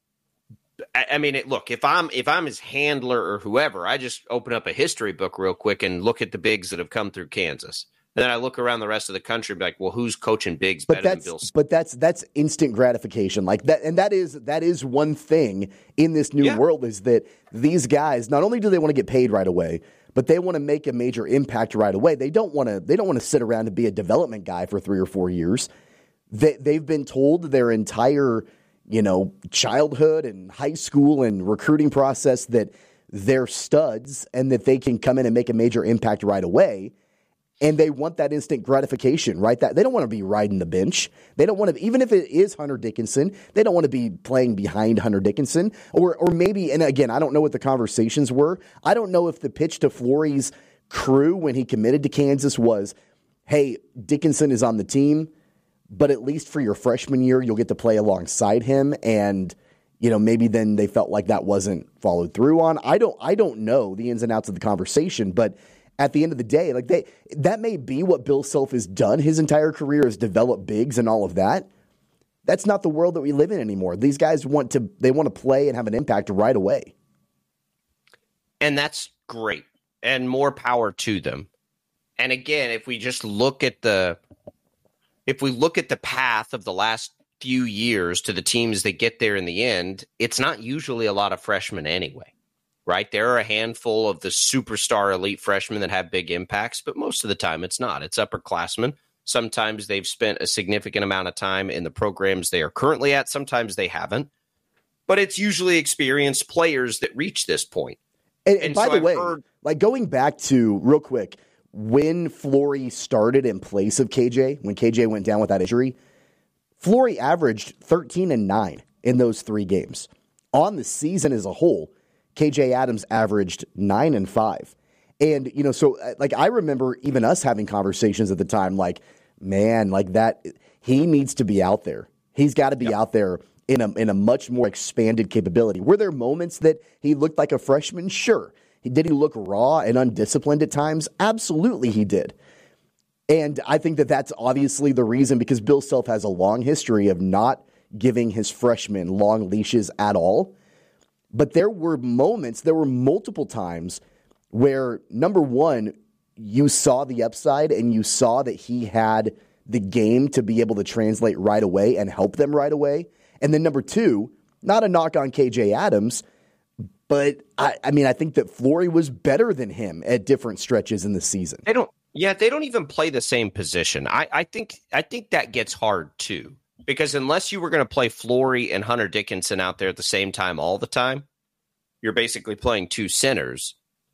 Speaker 8: I, I mean, it, look, if I'm if I'm his handler or whoever, I just open up a history book real quick and look at the bigs that have come through Kansas. And then I look around the rest of the country and be like, well, who's coaching bigs
Speaker 9: but
Speaker 8: better
Speaker 9: that's,
Speaker 8: than Bill Self?
Speaker 9: But that's that's instant gratification. Like that, and that is that is one thing in this new
Speaker 8: yeah.
Speaker 9: world is that these guys, not only do they want to get paid right away, but they want to make a major impact right away. They don't want to. They don't want to sit around and be a development guy for three or four years. They, they've been told their entire, you know, childhood and high school and recruiting process that they're studs and that they can come in and make a major impact right away. And they want that instant gratification, right? That they don't want to be riding the bench. They don't want to, even if it is Hunter Dickinson, they don't want to be playing behind Hunter Dickinson. Or or maybe, and again, I don't know what the conversations were. I don't know if the pitch to Flory's crew when he committed to Kansas was, hey, Dickinson is on the team, but at least for your freshman year, you'll get to play alongside him. And, you know, maybe then they felt like that wasn't followed through on. I don't I don't know the ins and outs of the conversation, but at the end of the day, like they, that may be what Bill Self has done his entire career, is develop bigs and all of that. That's not the world that we live in anymore. These guys want to, they want to play and have an impact right away.
Speaker 8: And that's great. And more power to them. And again, if we just look at the, if we look at the path of the last few years to the teams that get there in the end, it's not usually a lot of freshmen anyway. Right? There are a handful of the superstar elite freshmen that have big impacts, but most of the time it's not. It's upperclassmen. Sometimes they've spent a significant amount of time in the programs they are currently at. Sometimes they haven't. But it's usually experienced players that reach this point.
Speaker 9: And, and, and by
Speaker 8: so
Speaker 9: the
Speaker 8: I've
Speaker 9: way,
Speaker 8: heard,
Speaker 9: like going back to real quick, when Flory started in place of K J, when K J went down with that injury, Flory averaged thirteen and nine in those three games. On the season as a whole, K J Adams averaged nine and five. And, you know, so like I remember even us having conversations at the time, like, man, like that, he needs to be out there. He's got to be yep. out there in a in a much more expanded capability. Were there moments that he looked like a freshman? Sure. Did he look raw and undisciplined at times? Absolutely he did. And I think that that's obviously the reason, because Bill Self has a long history of not giving his freshmen long leashes at all. But there were moments, there were multiple times where, number one, you saw the upside and you saw that he had the game to be able to translate right away and help them right away. And then number two, not a knock on K J Adams, but I, I mean, I think that Flory was better than him at different stretches in the season.
Speaker 8: They don't, yeah, they don't even play the same position. I, I think, I think that gets hard too. Because unless you were going to play Flory and Hunter Dickinson out there at the same time all the time, you're basically playing two centers.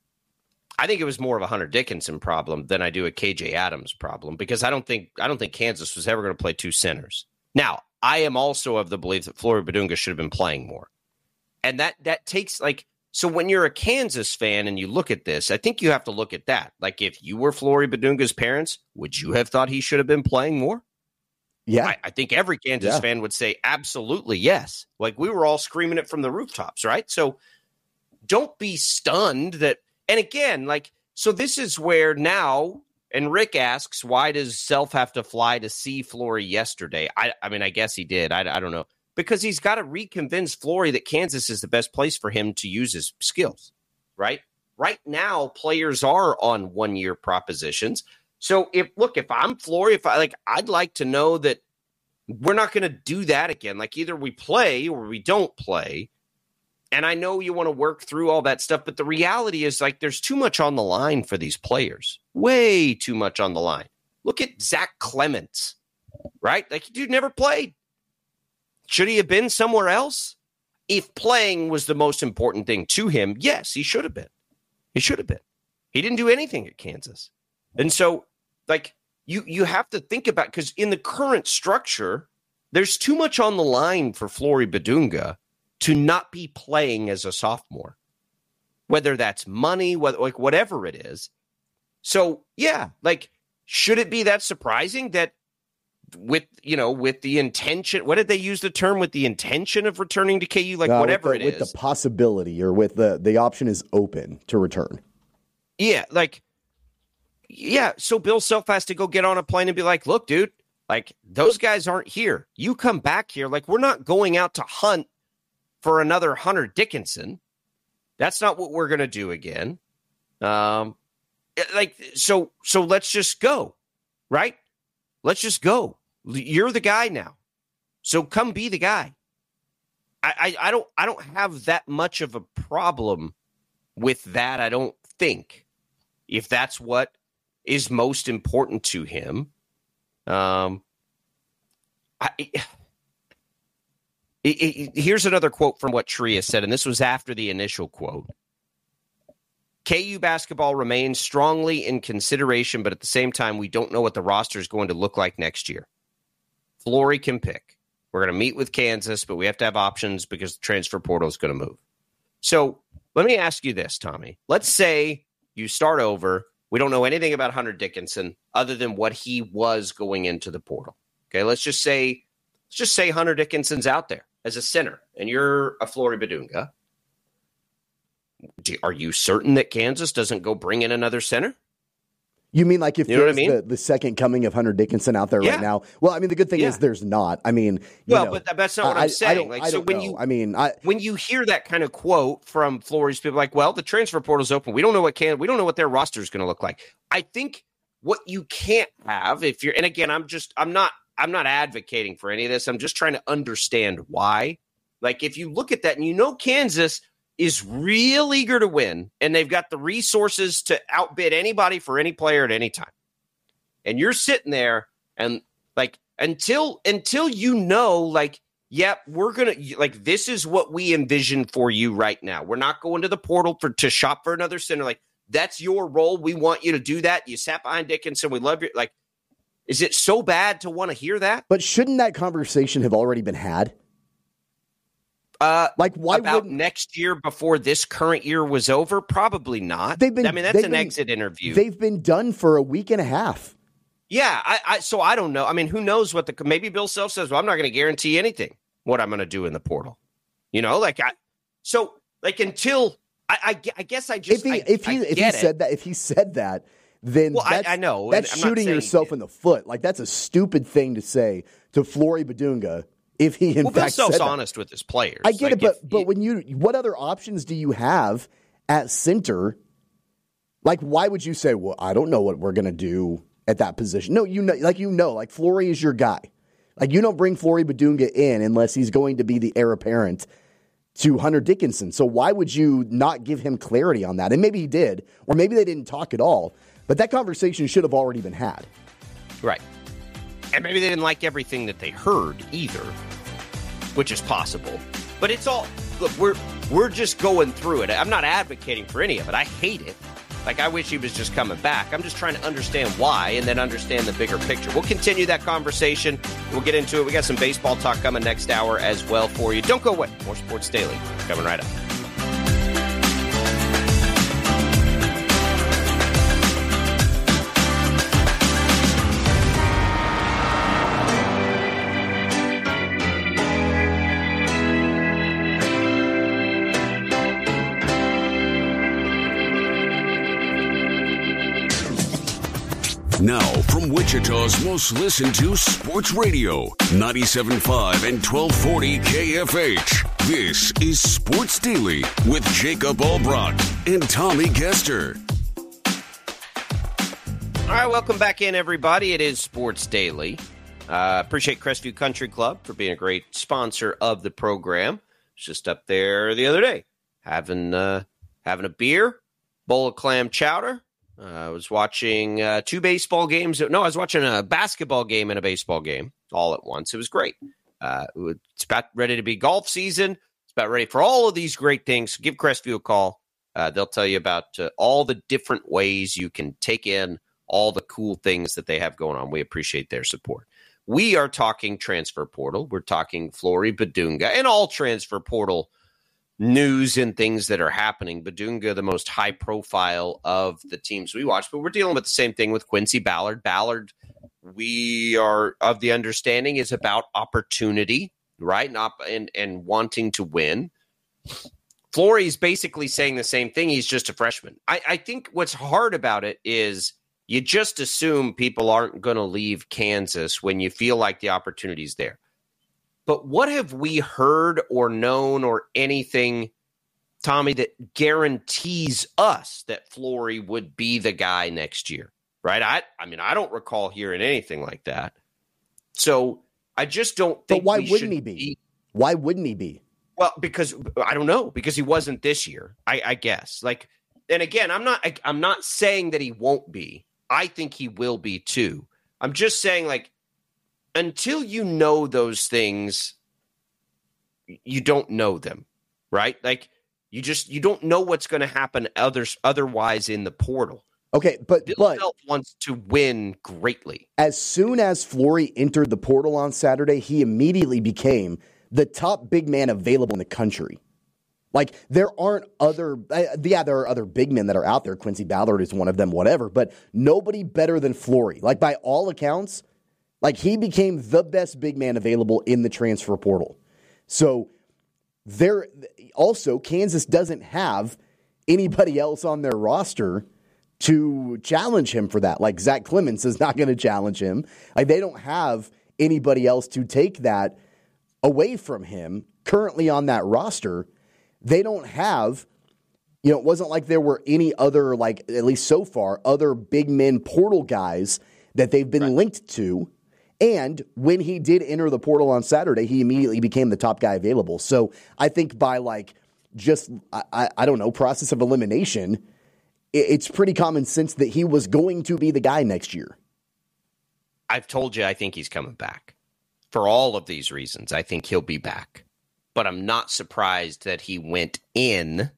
Speaker 8: I think it was more of a Hunter Dickinson problem than I do a K J Adams problem, because I don't think I don't think Kansas was ever going to play two centers. Now, I am also of the belief that Flory Bidunga should have been playing more. And that that takes, like, so when you're a Kansas fan and you look at this, I think you have to look at that. Like, if you were Flory Bidunga's parents, would you have thought he should have been playing more?
Speaker 9: Yeah.
Speaker 8: I, I think every Kansas yeah. fan would say absolutely yes. Like, we were all screaming it from the rooftops, right? So don't be stunned that, and again, like, so this is where now, and Rick asks, why does Self have to fly to see Flory yesterday? I, I mean, I guess he did. I, I don't know. Because he's got to reconvince Flory that Kansas is the best place for him to use his skills, right? Right now, players are on one-year propositions. So if, look, if I'm Flory, if I like, I'd like to know that we're not going to do that again. Like, either we play or we don't play. And I know you want to work through all that stuff, but the reality is, like, there's too much on the line for these players. Way too much on the line. Look at Zach Clements, right? Like, dude never played. Should he have been somewhere else? If playing was the most important thing to him, yes, he should have been. He should have been. He didn't do anything at Kansas. And so, like, you you have to think about, because in the current structure, there's too much on the line for Flory Bidunga to not be playing as a sophomore, whether that's money, whether, like, whatever it is. So, yeah, like, should it be that surprising that with, you know, with the intention, what did they use the term, with the intention of returning to K U, like, uh, whatever
Speaker 9: with the,
Speaker 8: it is.
Speaker 9: With the possibility, or with the, the option is open to return.
Speaker 8: Yeah, like, yeah, so Bill Self has to go get on a plane and be like, look, dude, like, those guys aren't here. You come back here. Like, we're not going out to hunt for another Hunter Dickinson. That's not what we're going to do again. Um, like, so, so let's just go, right? Let's just go. You're the guy now. So come be the guy. I, I, I don't, I don't have that much of a problem with that. I don't think. if that's what is most important to him. Um, I, it, it, here's another quote from what Tria said, and this was after the initial quote. K U basketball remains strongly in consideration, but at the same time, we don't know what the roster is going to look like next year. Flory can pick. We're going to meet with Kansas, but we have to have options because the transfer portal is going to move. So let me ask you this, Tommy. Let's say you start over. We don't know anything about Hunter Dickinson other than what he was going into the portal. Okay, let's just say, let's just say Hunter Dickinson's out there as a center, and you're a Flory Bidunga. Do, are you certain that Kansas doesn't go bring in another center?
Speaker 9: You mean like if
Speaker 8: you know
Speaker 9: there's
Speaker 8: what I mean?
Speaker 9: the, the second coming of Hunter Dickinson out there
Speaker 8: yeah.
Speaker 9: right now? Well, I mean, the good thing
Speaker 8: yeah.
Speaker 9: is there's not. I mean, you
Speaker 8: well,
Speaker 9: know,
Speaker 8: but that's not what
Speaker 9: I,
Speaker 8: I'm saying.
Speaker 9: I
Speaker 8: like,
Speaker 9: I
Speaker 8: so when
Speaker 9: know.
Speaker 8: you,
Speaker 9: I mean, I,
Speaker 8: when you hear that kind of quote from Flory's people, like, well, the transfer portal's open. We don't know what can, we don't know what their roster is going to look like. I think what you can't have if you're, and again, I'm just, I'm not, I'm not advocating for any of this. I'm just trying to understand why. Like, if you look at that and you know Kansas is real eager to win, and they've got the resources to outbid anybody for any player at any time. And you're sitting there and like, until, until you know, like, yep, yeah, we're going to, like, this is what we envision for you right now. We're not going to the portal for, to shop for another center. Like, that's your role. We want you to do that. You sat behind Dickinson. We love you. Like, is it so bad to want to hear that?
Speaker 9: But shouldn't that conversation have already been had?
Speaker 8: Uh,
Speaker 9: like why
Speaker 8: about
Speaker 9: wouldn't,
Speaker 8: next year before this current year was over? Probably not.
Speaker 9: They've been,
Speaker 8: I mean, that's an
Speaker 9: been,
Speaker 8: exit interview.
Speaker 9: They've been done for a week and a half.
Speaker 8: Yeah, I, I so I don't know. I mean, who knows what the maybe Bill Self says, well, I'm not going to guarantee anything what I'm going to do in the portal. You know, like I so like until I, I, I guess I just
Speaker 9: if he
Speaker 8: I,
Speaker 9: if he
Speaker 8: I
Speaker 9: if he
Speaker 8: get
Speaker 9: said
Speaker 8: it.
Speaker 9: that if he said that then
Speaker 8: well,
Speaker 9: that's,
Speaker 8: I, I know
Speaker 9: that's
Speaker 8: I'm
Speaker 9: shooting yourself in the foot. Like that's a stupid thing to say to Flory Bidunga if he in
Speaker 8: well,
Speaker 9: fact
Speaker 8: Bill Self's
Speaker 9: said that.
Speaker 8: honest with his players.
Speaker 9: I get
Speaker 8: like
Speaker 9: it, but
Speaker 8: if,
Speaker 9: but when you what other options do you have at center? Like why would you say, well, I don't know what we're going to do at that position? No, you know, like you know, like Flory is your guy. Like you don't bring Flory Bidunga in unless he's going to be the heir apparent to Hunter Dickinson. So why would you not give him clarity on that? And maybe he did, or maybe they didn't talk at all. But that conversation should have already been had.
Speaker 8: Right. And maybe they didn't like everything that they heard either, which is possible. But it's all, look, we're we're just going through it. I'm not advocating for any of it. I hate it. Like, I wish he was just coming back. I'm just trying to understand why and then understand the bigger picture. We'll continue that conversation. We'll get into it. We got some baseball talk coming next hour as well for you. Don't go away. More Sports Daily coming right up.
Speaker 7: Now, from Wichita's most listened to sports radio, ninety-seven point five and twelve forty K F H. This is Sports Daily with Jacob Albrock and Tommy Kester.
Speaker 8: All right, welcome back in, everybody. It is Sports Daily. Uh, appreciate Crestview Country Club for being a great sponsor of the program. Just up there the other day, having uh, having a beer, bowl of clam chowder. Uh, I was watching uh, two baseball games. No, I was watching a basketball game and a baseball game all at once. It was great. Uh, it's about ready to be golf season. It's about ready for all of these great things. Give Crestview a call. Uh, they'll tell you about uh, all the different ways you can take in all the cool things that they have going on. We appreciate their support. We are talking transfer portal. We're talking Flory Bidunga and all transfer portal news and things that are happening. Bidunga, the most high profile of the teams we watch, but we're dealing with the same thing with Quincy Ballard. Ballard, we are of the understanding, is about opportunity, right? Not and and wanting to win. Flory's basically saying the same thing. He's just a freshman. I, I think what's hard about it is you just assume people aren't going to leave Kansas when you feel like the opportunity's there. But what have we heard or known or anything, Tommy, that guarantees us that Flory would be the guy next year, right? I I mean, I don't recall hearing anything like that. So I just don't think.
Speaker 9: But why
Speaker 8: we
Speaker 9: wouldn't
Speaker 8: should
Speaker 9: he be? be? Why wouldn't he be?
Speaker 8: Well, because I don't know, because he wasn't this year, I, I guess. Like, and again, I'm not, I, I'm not saying that he won't be. I think he will be too. I'm just saying, like, until you know those things, you don't know them, right? Like, you just, you don't know what's going to happen others otherwise in the portal.
Speaker 9: Okay, but
Speaker 8: Bill
Speaker 9: but
Speaker 8: Self wants to win greatly.
Speaker 9: As soon as Flory entered the portal on Saturday, he immediately became the top big man available in the country. Like, there aren't other, uh, yeah, there are other big men that are out there. Quincy Ballard is one of them, whatever, but nobody better than Flory. Like, by all accounts, like, he became the best big man available in the transfer portal. So, there, also, Kansas doesn't have anybody else on their roster to challenge him for that. Like, Zach Clemens is not going to challenge him. Like, they don't have anybody else to take that away from him currently on that roster. They don't have, you know, it wasn't like there were any other, like, at least so far, other big men portal guys that they've been right. linked to. And when he did enter the portal on Saturday, he immediately became the top guy available. So I think by, like, just, I, I don't know, process of elimination, it's pretty common sense that he was going to be the guy next year.
Speaker 8: I've told you I think he's coming back. For all of these reasons, I think he'll be back. But I'm not surprised that he went in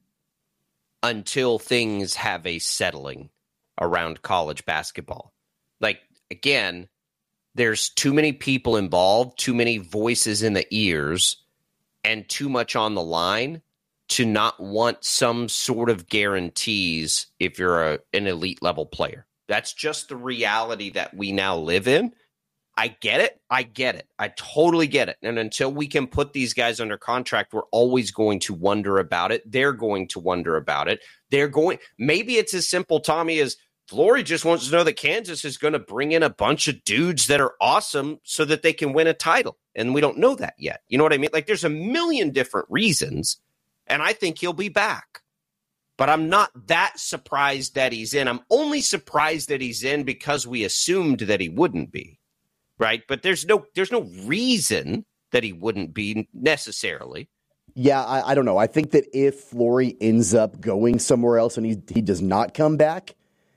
Speaker 8: until things have a settling around college basketball. Like, again, there's too many people involved, too many voices in the ears, and too much on the line to not want some sort of guarantees if you're a, an elite level player. That's just the reality that we now live in. I get it. I get it. I totally get it. And until we can put these guys under contract, we're always going to wonder about it. They're going to wonder about it. They're going, maybe it's as simple, Tommy, as Flory just wants to know that Kansas is going to bring in a bunch of dudes that are awesome so that they can win a title. And we don't know that yet. You know what I mean? Like, there's a million different reasons. And I think he'll be back. But I'm not that surprised that he's in. I'm only surprised that he's in because we assumed that he wouldn't be. Right? But there's no there's no reason that he wouldn't be necessarily.
Speaker 9: Yeah, I, I don't know. I think that if Flory ends up going somewhere else and he he does not come back,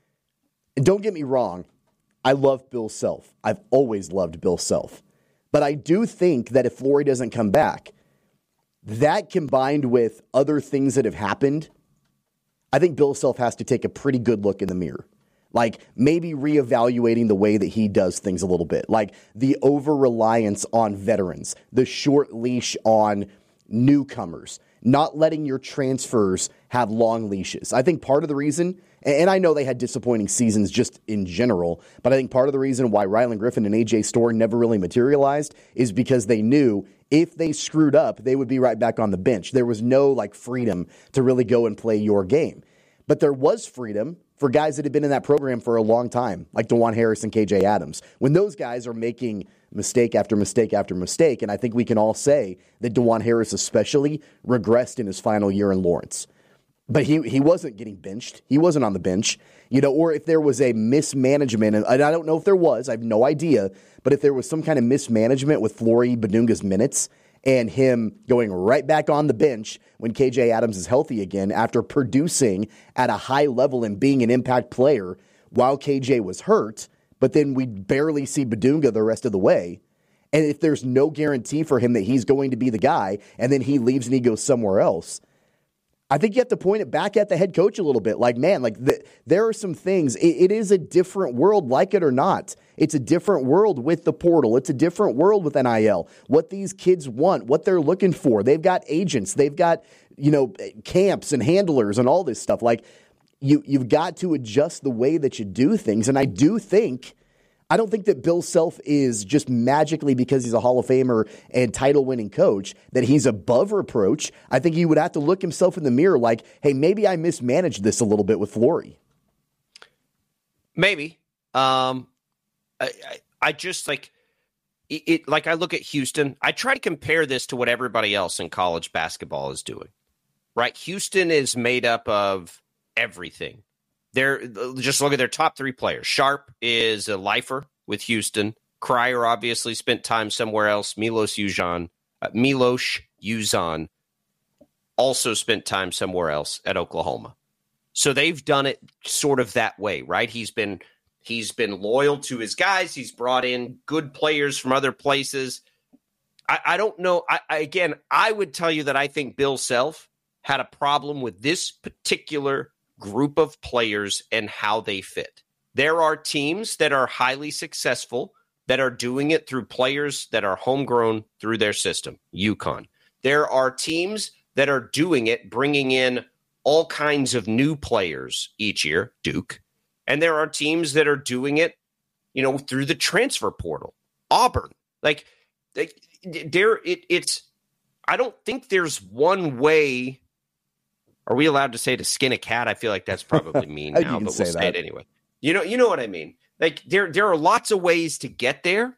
Speaker 9: and don't get me wrong, I love Bill Self. I've always loved Bill Self. But I do think that if Flory doesn't come back, that combined with other things that have happened, I think Bill Self has to take a pretty good look in the mirror. Like, maybe reevaluating the way that he does things a little bit. Like, the over-reliance on veterans, the short leash on newcomers, not letting your transfers have long leashes. I think part of the reason, and I know they had disappointing seasons just in general, but I think part of the reason why Rylan Griffin and A J Storr never really materialized is because they knew if they screwed up, they would be right back on the bench. There was no, like, freedom to really go and play your game. But there was freedom for guys that had been in that program for a long time, like DeJuan Harris and K J Adams. When those guys are making mistake after mistake after mistake, and I think we can all say that DeJuan Harris especially regressed in his final year in Lawrence. But he he wasn't getting benched. He wasn't on the bench. You know, or if there was a mismanagement, and I don't know if there was, I have no idea, but if there was some kind of mismanagement with Flory Badunga's minutes and him going right back on the bench when K J Adams is healthy again after producing at a high level and being an impact player while K J was hurt, but then we barely see Badunga the rest of the way. And if there's no guarantee for him that he's going to be the guy and then he leaves and he goes somewhere else, I think you have to point it back at the head coach a little bit. Like, man, like the, there are some things. It, it is a different world, like it or not. It's a different world with the portal. It's a different world with N I L. What these kids want, what they're looking for. They've got agents. They've got, you know, camps and handlers and all this stuff. Like, you, you've got to adjust the way that you do things. And I do think, I don't think that Bill Self is just magically because he's a Hall of Famer and title-winning coach that he's above reproach. I think he would have to look himself in the mirror like, hey, maybe I mismanaged this a little bit with Flory.
Speaker 8: Maybe. Um, I, I, I just like it, it. Like I look at Houston. I try to compare this to what everybody else in college basketball is doing. Right? Houston is made up of everything. They're just look at their top three players. Sharp is a lifer with Houston. Cryer obviously spent time somewhere else. Milos Uzan, uh, Milos Uzan also spent time somewhere else at Oklahoma. So they've done it sort of that way, right? He's been he's been loyal to his guys. He's brought in good players from other places. I, I don't know. I, I, again, I would tell you that I think Bill Self had a problem with this particular group of players and how they fit. There are teams that are highly successful that are doing it through players that are homegrown through their system, UConn. There are teams that are doing it, bringing in all kinds of new players each year, Duke. And there are teams that are doing it, you know, through the transfer portal, Auburn. Like, like there, it, it's, I don't think there's one way. Are we allowed to say to skin a cat? I feel like that's probably mean now, but we'll say, say it anyway. You know, you know what I mean? Like there, there are lots of ways to get there.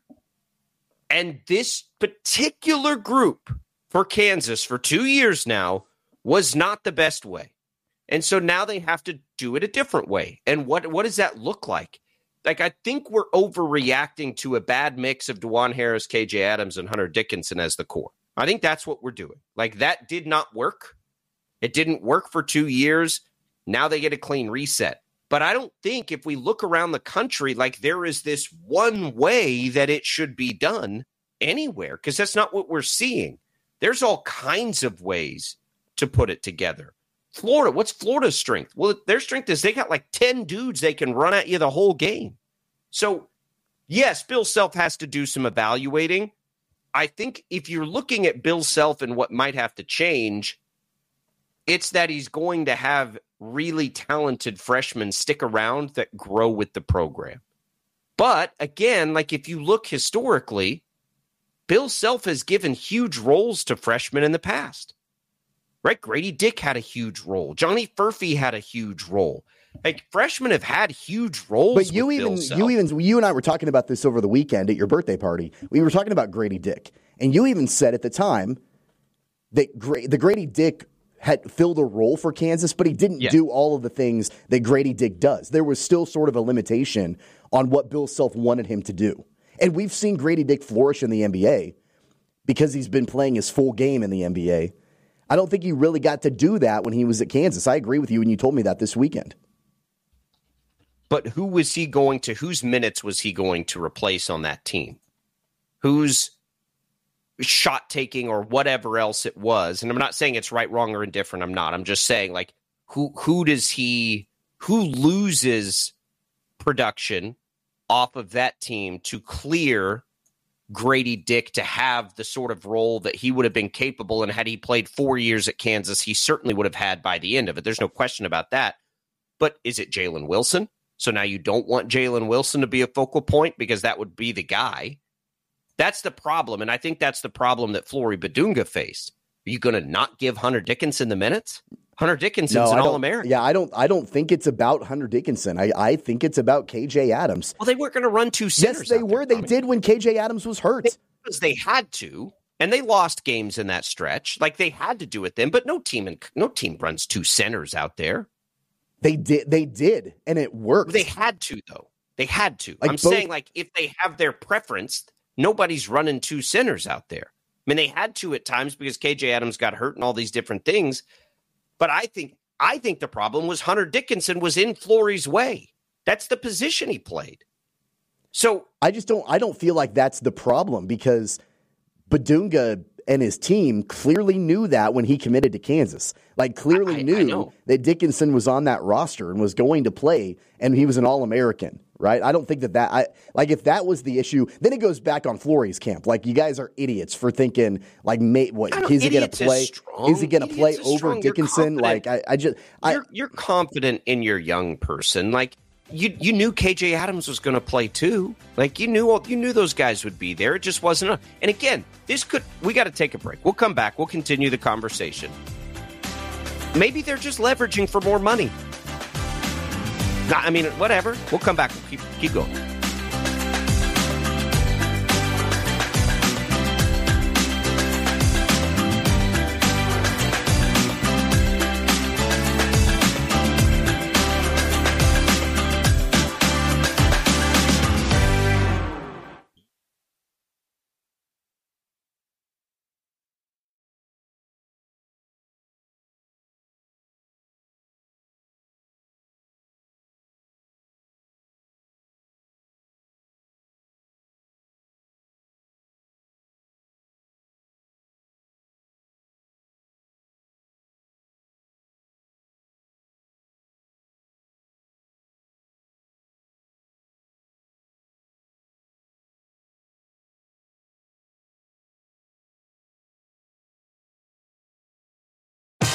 Speaker 8: And this particular group for Kansas for two years now was not the best way. And so now they have to do it a different way. And what, what does that look like? Like, I think we're overreacting to a bad mix of DeJuan Harris, K J Adams, and Hunter Dickinson as the core. I think that's what we're doing. Like, that did not work. It didn't work for two years. Now they get a clean reset. But I don't think if we look around the country, like there is this one way that it should be done anywhere, because that's not what we're seeing. There's all kinds of ways to put it together. Florida, what's Florida's strength? Well, their strength is they got like ten dudes they can run at you the whole game. So, yes, Bill Self has to do some evaluating. I think if you're looking at Bill Self and what might have to change, it's that he's going to have really talented freshmen stick around that grow with the program. But, again, like if you look historically, Bill Self has given huge roles to freshmen in the past. Right? Grady Dick had a huge role. Johnny Furphy had a huge role. Like freshmen have had huge roles.
Speaker 9: But you
Speaker 8: with
Speaker 9: even,
Speaker 8: Bill Self.
Speaker 9: you even, you and I were talking about this over the weekend at your birthday party. We were talking about Grady Dick, and you even said at the time that Gra- the Grady Dick had filled a role for Kansas, but he didn't yeah. do all of the things that Grady Dick does. There was still sort of a limitation on what Bill Self wanted him to do, and we've seen Grady Dick flourish in the N B A because he's been playing his full game in the N B A. I don't think he really got to do that when he was at Kansas. I agree with you, and you told me that this weekend.
Speaker 8: But who was he going to, whose minutes was he going to replace on that team? Whose shot taking or whatever else it was? And I'm not saying it's right, wrong, or indifferent. I'm not. I'm just saying, like, who who does he, who loses production off of that team to clear Grady Dick to have the sort of role that he would have been capable, and had he played four years at Kansas, he certainly would have had by the end of it. There's no question about that. But is it Jalen Wilson? So now you don't want Jalen Wilson to be a focal point because that would be the guy. That's the problem, and I think that's the problem that Flory Badunga faced. Are you going to not give Hunter Dickinson the minutes? Hunter Dickinson's
Speaker 9: no,
Speaker 8: an All-American.
Speaker 9: Yeah, I don't I don't think it's about Hunter Dickinson. I, I think it's about K J Adams.
Speaker 8: Well, they weren't going to run two centers.
Speaker 9: Yes, they were.
Speaker 8: There,
Speaker 9: they did when K J Adams was hurt.
Speaker 8: Because they had to, and they lost games in that stretch. Like, they had to do it then, but no team in, no team runs two centers out there.
Speaker 9: They did, They did, and it worked.
Speaker 8: They had to, though. They had to.
Speaker 9: Like
Speaker 8: I'm
Speaker 9: both,
Speaker 8: saying, like, if they have their preference, nobody's running two centers out there. I mean, they had to at times because K J Adams got hurt and all these different things. But I think I think the problem was Hunter Dickinson was in Flory's way. That's the position he played. So
Speaker 9: I just don't I don't feel like that's the problem, because Badunga and his team clearly knew that when he committed to Kansas. Like, clearly
Speaker 8: I,
Speaker 9: knew
Speaker 8: I
Speaker 9: that Dickinson was on that roster and was going to play, and he was an All-American, right? I don't think that that, I, like, if that was the issue, then it goes back on Flory's camp. Like, you guys are idiots for thinking, like, mate, what, is he going to play? Is he going to play over
Speaker 8: strong.
Speaker 9: Dickinson? Like, I, I just, I,
Speaker 8: you're, you're confident in your young person. Like, you you knew K J Adams was going to play too. Like, you knew you knew those guys would be there. It just wasn't enough. And again, this could we got to take a break. We'll come back. We'll continue the conversation. Maybe they're just leveraging for more money. Not, I mean, whatever. We'll come back. We'll keep keep going.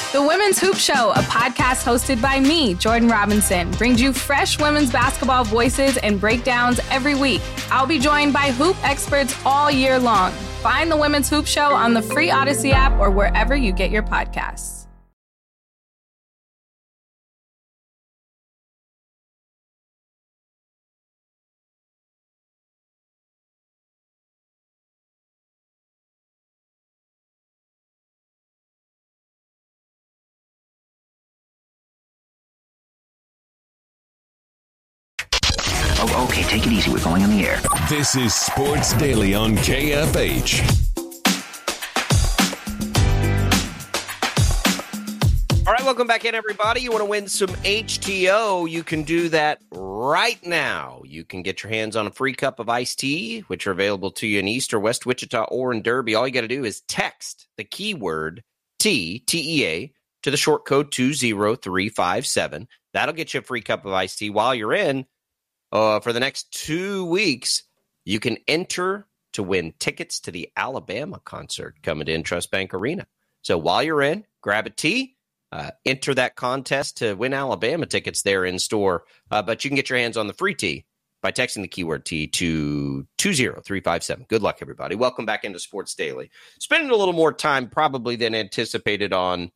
Speaker 18: The Women's Hoop Show, a podcast hosted by me, Jordan Robinson, brings you fresh women's basketball voices and breakdowns every week. I'll be joined by hoop experts all year long. Find The Women's Hoop Show on the free Odyssey app or wherever you get your podcasts.
Speaker 19: Oh, okay, take it easy. We're going on the air.
Speaker 7: This is Sports Daily on K F H.
Speaker 8: All right, welcome back in, everybody. You want to win some H T O, you can do that right now. You can get your hands on a free cup of iced tea, which are available to you in East or West Wichita or in Derby. All you got to do is text the keyword T, T E A, to the short code two zero three five seven. That'll get you a free cup of iced tea. While you're in, uh, for the next two weeks, you can enter to win tickets to the Alabama concert coming to Intrust Bank Arena. So while you're in, grab a tea. Uh, enter that contest to win Alabama tickets there in store. Uh, but you can get your hands on the free tea by texting the keyword T to two zero three five seven. Good luck, everybody. Welcome back into Sports Daily. Spending a little more time probably than anticipated on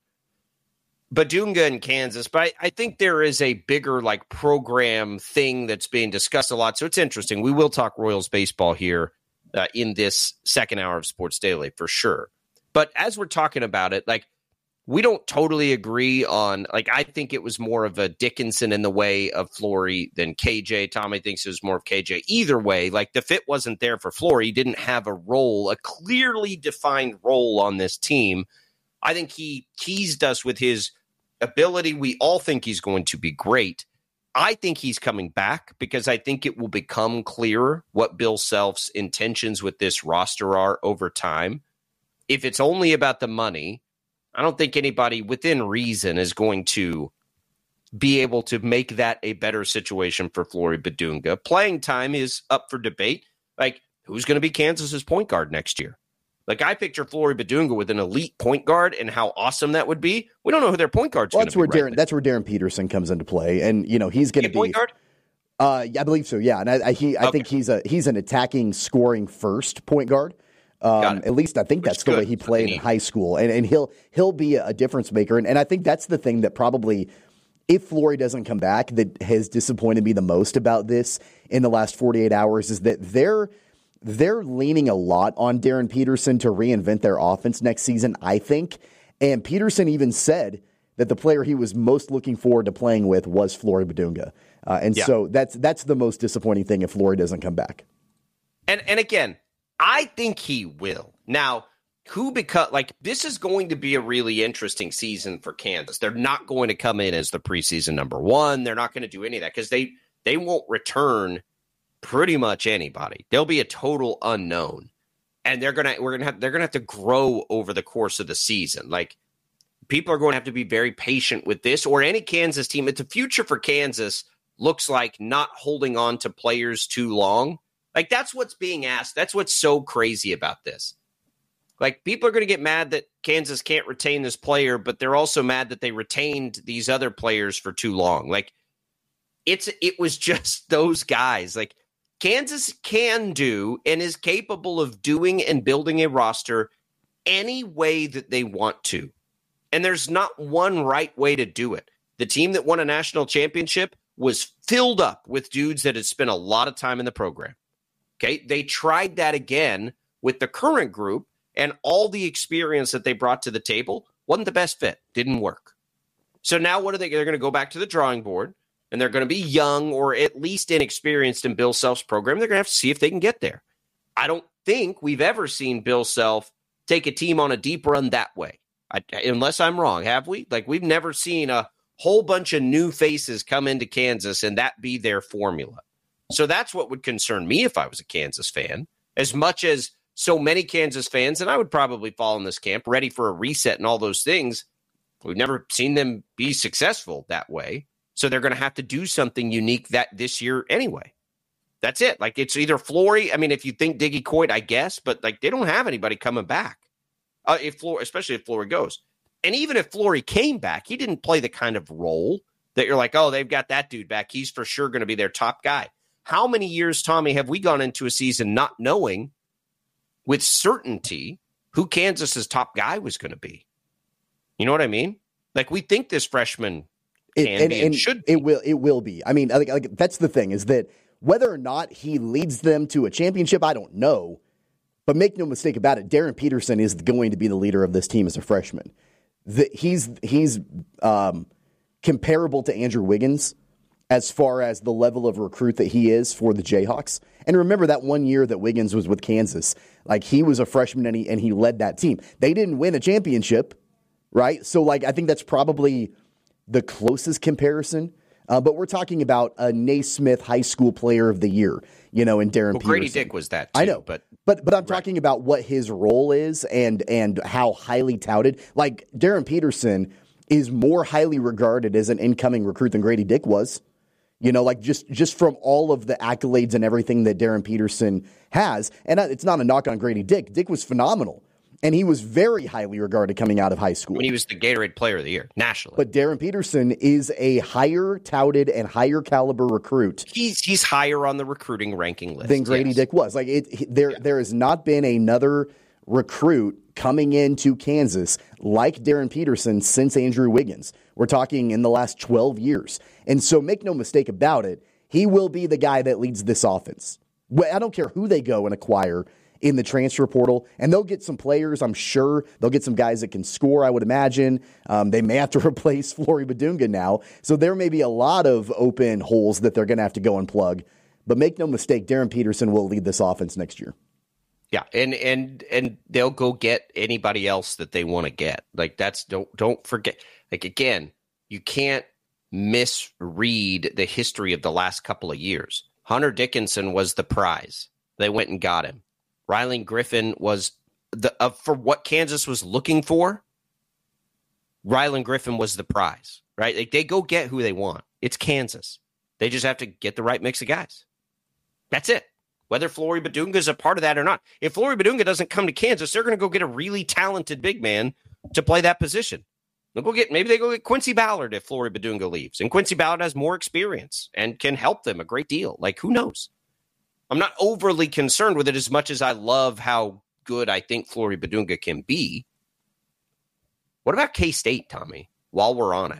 Speaker 8: Badunga in Kansas, but I, I think there is a bigger like program thing that's being discussed a lot. So it's interesting. We will talk Royals baseball here uh, in this second hour of Sports Daily for sure. But as we're talking about it, like, we don't totally agree on, like, I think it was more of a Dickinson in the way of Flory than K J. Tommy thinks it was more of K J. Either way, like, the fit wasn't there for Flory. He didn't have a role, a clearly defined role on this team. I think he teased us with his ability. We all think he's going to be great. I think he's coming back because I think it will become clearer what Bill Self's intentions with this roster are over time. If it's only about the money, I don't think anybody within reason is going to be able to make that a better situation for Flory Badunga. Playing time is up for debate. Like, who's going to be Kansas's point guard next year? Like, I picture Flory Badunga with an elite point guard and how awesome that would be. We don't know who their point guard's
Speaker 9: well,
Speaker 8: going to be.
Speaker 9: Darren,
Speaker 8: right
Speaker 9: that's where Darren Peterson comes into play, and you know he's going to be
Speaker 8: point guard.
Speaker 9: Uh, yeah, I believe so. Yeah, and I, I, he, I
Speaker 8: okay.
Speaker 9: think he's a he's an attacking, scoring first point guard. Um, at least I think
Speaker 8: Which
Speaker 9: that's the
Speaker 8: good.
Speaker 9: way he played in high school, and and he'll he'll be a difference maker. And, and I think that's the thing that probably, if Flory doesn't come back, that has disappointed me the most about this in the last forty-eight hours is that they're they're leaning a lot on Darren Peterson to reinvent their offense next season, I think. And Peterson even said that the player he was most looking forward to playing with was Flory Badunga, uh, and
Speaker 8: Yeah.
Speaker 9: so that's that's the most disappointing thing if Flory doesn't come back.
Speaker 8: And and again, I think he will. Now, who because like this is going to be a really interesting season for Kansas. They're not going to come in as the preseason number one. They're not going to do any of that because they they won't return pretty much anybody. They'll be a total unknown, and they're gonna we're gonna have they're gonna have to grow over the course of the season. Like, people are going to have to be very patient with this or any Kansas team. It's the future for Kansas looks like not holding on to players too long. Like, that's what's being asked. That's what's so crazy about this. Like, people are going to get mad that Kansas can't retain this player, but they're also mad that they retained these other players for too long. Like, it's it was just those guys. Like, Kansas can do and is capable of doing and building a roster any way that they want to. And there's not one right way to do it. The team that won a national championship was filled up with dudes that had spent a lot of time in the program. Okay, they tried that again with the current group, and all the experience that they brought to the table wasn't the best fit. Didn't work. So now what are they? They're going to go back to the drawing board, and they're going to be young or at least inexperienced in Bill Self's program. They're going to have to see if they can get there. I don't think we've ever seen Bill Self take a team on a deep run that way, I, unless I'm wrong. Have we? Like, we've never seen a whole bunch of new faces come into Kansas and that be their formula. So that's what would concern me if I was a Kansas fan, as much as so many Kansas fans, and I would probably fall in this camp, ready for a reset and all those things. We've never seen them be successful that way. So they're going to have to do something unique that this year anyway. That's it. Like, it's either Flory. I mean, if you think Diggy Coit, I guess, but like, they don't have anybody coming back. Uh, if Flory, especially if Flory goes. And even if Flory came back, he didn't play the kind of role that you're like, oh, they've got that dude back. He's for sure going to be their top guy. How many years, Tommy, have we gone into a season not knowing with certainty who Kansas's top guy was going to be? You know what I mean? Like, we think this freshman can
Speaker 9: it, and,
Speaker 8: be and,
Speaker 9: and
Speaker 8: should be.
Speaker 9: It will, it will be. I mean, like, like, that's the thing, is that whether or not he leads them to a championship, I don't know. But make no mistake about it, Darren Peterson is going to be the leader of this team as a freshman. The, he's he's um, comparable to Andrew Wiggins as far as the level of recruit that he is for the Jayhawks. And remember that one year that Wiggins was with Kansas, like he was a freshman and he, and he led that team. They didn't win a championship, right? So like I think that's probably the closest comparison. Uh, but we're talking about a Naismith High School Player of the Year, you know, in Darren
Speaker 8: well,
Speaker 9: Peterson.
Speaker 8: Grady Dick was that too.
Speaker 9: I know,
Speaker 8: but
Speaker 9: but but I'm right. talking about what his role is and and how highly touted. Like Darren Peterson is more highly regarded as an incoming recruit than Grady Dick was. You know, like just just from all of the accolades and everything that Darren Peterson has. And it's not a knock on Grady Dick. Dick was phenomenal. And he was very highly regarded coming out of high school.
Speaker 8: When he was the Gatorade Player of the Year, nationally.
Speaker 9: But Darren Peterson is a higher touted and higher caliber recruit.
Speaker 8: He's he's higher on the recruiting ranking list
Speaker 9: than Grady
Speaker 8: yes.
Speaker 9: Dick was. Like it, he, there, yeah. there has not been another recruit coming into Kansas like Darren Peterson since Andrew Wiggins. We're talking in the last twelve years. And so make no mistake about it, he will be the guy that leads this offense. I don't care who they go and acquire in the transfer portal, and they'll get some players, I'm sure. They'll get some guys that can score, I would imagine. Um, they may have to replace Flory Badunga now, so there may be a lot of open holes that they're going to have to go and plug. But make no mistake, Darren Peterson will lead this offense next year.
Speaker 8: Yeah, and and and they'll go get anybody else that they want to get. Like that's don't don't forget. Like again, you can't misread the history of the last couple of years. Hunter Dickinson was the prize. They went and got him. Rylan Griffin was the uh, for what Kansas was looking for. Rylan Griffin was the prize, right? Like they go get who they want. It's Kansas. They just have to get the right mix of guys. That's it. Whether Flory Badunga is a part of that or not. If Flory Badunga doesn't come to Kansas, they're going to go get a really talented big man to play that position. They'll go get maybe they go get Quincy Ballard if Flory Badunga leaves, and Quincy Ballard has more experience and can help them a great deal. Like who knows? I'm not overly concerned with it as much as I love how good I think Flory Badunga can be. What about K-State, Tommy, while we're on it?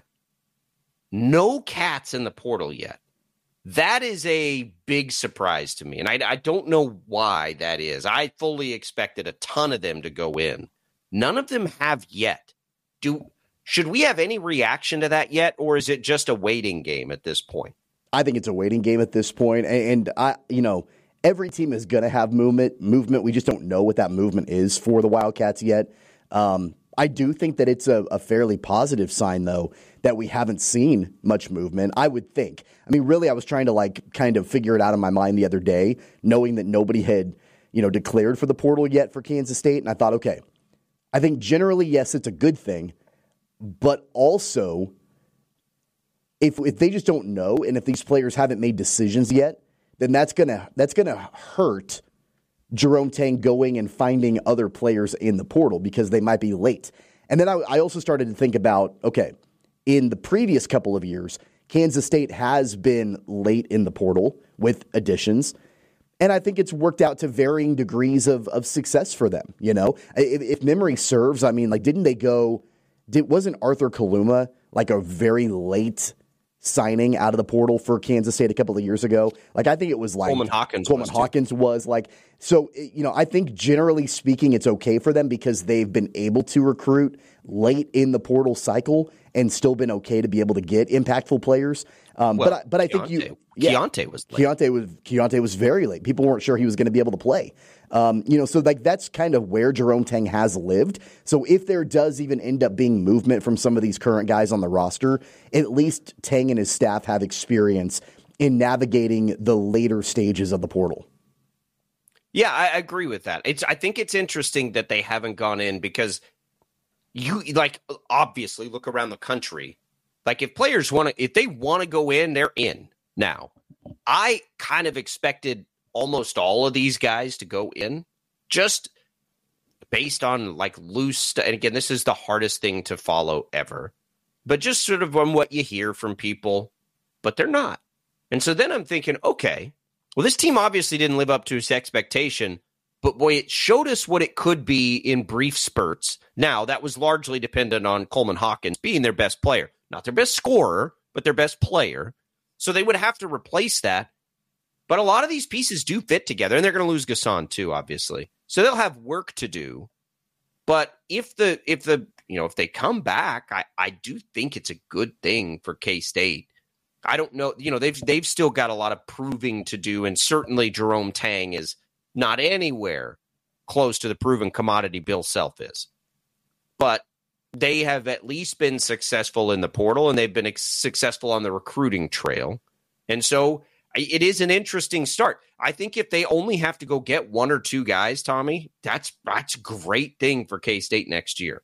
Speaker 8: No cats in the portal yet. That is a big surprise to me, and I, I don't know why that is. I fully expected a ton of them to go in. None of them have yet. Do Should we have any reaction to that yet, or is it just a waiting game at this point?
Speaker 9: I think it's a waiting game at this point, and, and I, you know, every team is going to have movement. Movement. We just don't know what that movement is for the Wildcats yet. Um, I do think that it's a, a fairly positive sign, though, that we haven't seen much movement. I would think. I mean, really, I was trying to like kind of figure it out in my mind the other day, knowing that nobody had, you know, declared for the portal yet for Kansas State, and I thought, okay, I think generally, yes, it's a good thing, but also, if if they just don't know, and if these players haven't made decisions yet, then that's gonna that's gonna hurt Jerome Tang going and finding other players in the portal because they might be late. And then I, I also started to think about, okay, in the previous couple of years, Kansas State has been late in the portal with additions, and I think it's worked out to varying degrees of of success for them. You know, if, if memory serves, I mean, like, didn't they go? Did wasn't Arthur Kaluma like a very late signing out of the portal for Kansas State a couple of years ago? Like, I think it was like
Speaker 8: Coleman Hawkins.
Speaker 9: Coleman
Speaker 8: was
Speaker 9: Hawkins too. was like, so, you know, I think generally speaking, it's okay for them because they've been able to recruit late in the portal cycle and still been okay to be able to get impactful players. Um,
Speaker 8: well,
Speaker 9: but I, but I think
Speaker 8: Keontae,
Speaker 9: you, yeah,
Speaker 8: Keontae was late.
Speaker 9: Keontae was Keontae was very late. People weren't sure he was going to be able to play. Um, you know, so like that's kind of where Jerome Tang has lived. So if there does even end up being movement from some of these current guys on the roster, at least Tang and his staff have experience in navigating the later stages of the portal.
Speaker 8: Yeah, I agree with that. It's I think it's interesting that they haven't gone in because you like obviously look around the country. Like if players want to, if they want to go in, they're in now. I kind of expected almost all of these guys to go in. Just based on like loose st- and again, this is the hardest thing to follow ever, but just sort of on what you hear from people, but they're not. And so then I'm thinking, okay, well, this team obviously didn't live up to its expectation, but boy, it showed us what it could be in brief spurts. Now, that was largely dependent on Coleman Hawkins being their best player, not their best scorer, but their best player. So they would have to replace that. But a lot of these pieces do fit together, and they're going to lose Gasson too, obviously. So they'll have work to do. But if the if the you know if they come back, I, I do think it's a good thing for K-State. I don't know, you know, they've they've still got a lot of proving to do, and certainly Jerome Tang is not anywhere close to the proven commodity Bill Self is. But they have at least been successful in the portal, and they've been ex- successful on the recruiting trail. And so it is an interesting start. I think if they only have to go get one or two guys, Tommy, that's that's a great thing for K-State next year.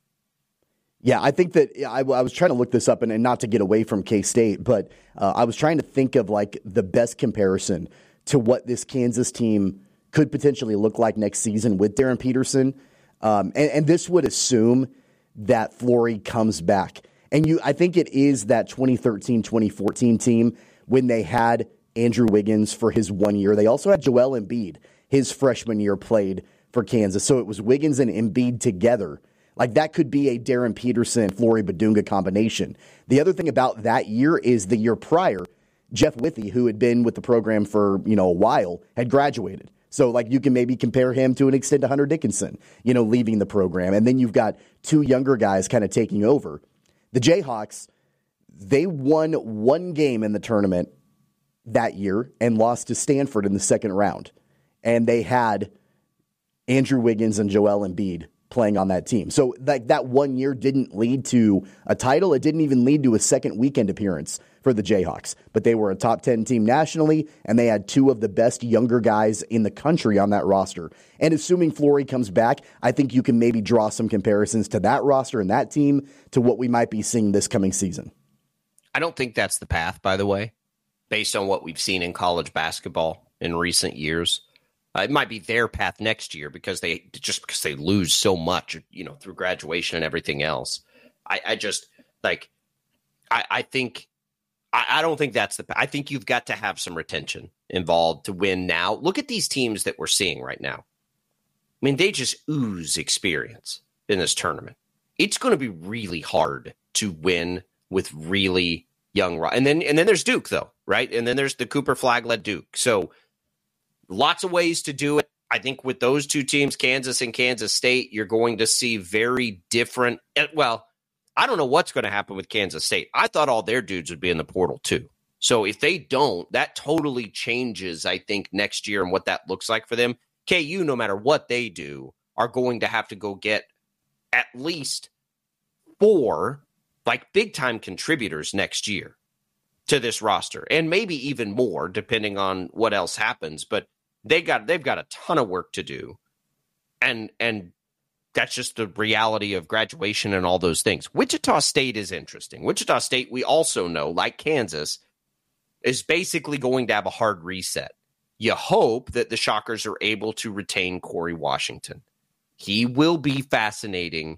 Speaker 9: Yeah, I think that I, I was trying to look this up, and, and not to get away from K-State, but uh, I was trying to think of like the best comparison to what this Kansas team could potentially look like next season with Darren Peterson. Um, and, and this would assume that Flory comes back. And you, I think it is that twenty thirteen twenty fourteen team when they had Andrew Wiggins for his one year. They also had Joel Embiid, his freshman year, played for Kansas. So it was Wiggins and Embiid together. Like that could be a Darren Peterson, Flory Badunga combination. The other thing about that year is the year prior, Jeff Withey, who had been with the program for, you know, a while, had graduated. So, like, you can maybe compare him to an extent to Hunter Dickinson, you know, leaving the program. And then you've got two younger guys kind of taking over. The Jayhawks, they won one game in the tournament that year and lost to Stanford in the second round. And they had Andrew Wiggins and Joel Embiid playing on that team. So, like, that one year didn't lead to a title. It didn't even lead to a second weekend appearance for the Jayhawks. But they were a top ten team nationally, and they had two of the best younger guys in the country on that roster. And assuming Flory comes back, I think you can maybe draw some comparisons to that roster and that team to what we might be seeing this coming season.
Speaker 8: I don't think that's the path, by the way, based on what we've seen in college basketball in recent years. Uh, it might be their path next year because they just because they lose so much, you know, through graduation and everything else. I, I just like, I, I think, I, I don't think that's the path. I think you've got to have some retention involved to win now. Look at these teams that we're seeing right now. I mean, they just ooze experience in this tournament. It's going to be really hard to win with really young, and then and then there's Duke though, right? And then there's the Cooper Flag-led Duke. So. Lots of ways to do it. I think with those two teams, Kansas and Kansas State, you're going to see very different. Well, I don't know what's going to happen with Kansas State. I thought all their dudes would be in the portal too. So if they don't, that totally changes, I think, next year and what that looks like for them. K U, no matter what they do, are going to have to go get at least four like big time contributors next year to this roster, and maybe even more depending on what else happens. But They got they've got a ton of work to do, and and that's just the reality of graduation and all those things. Wichita State is interesting. Wichita State, we also know, like Kansas, is basically going to have a hard reset. You hope that the Shockers are able to retain Corey Washington. He will be fascinating,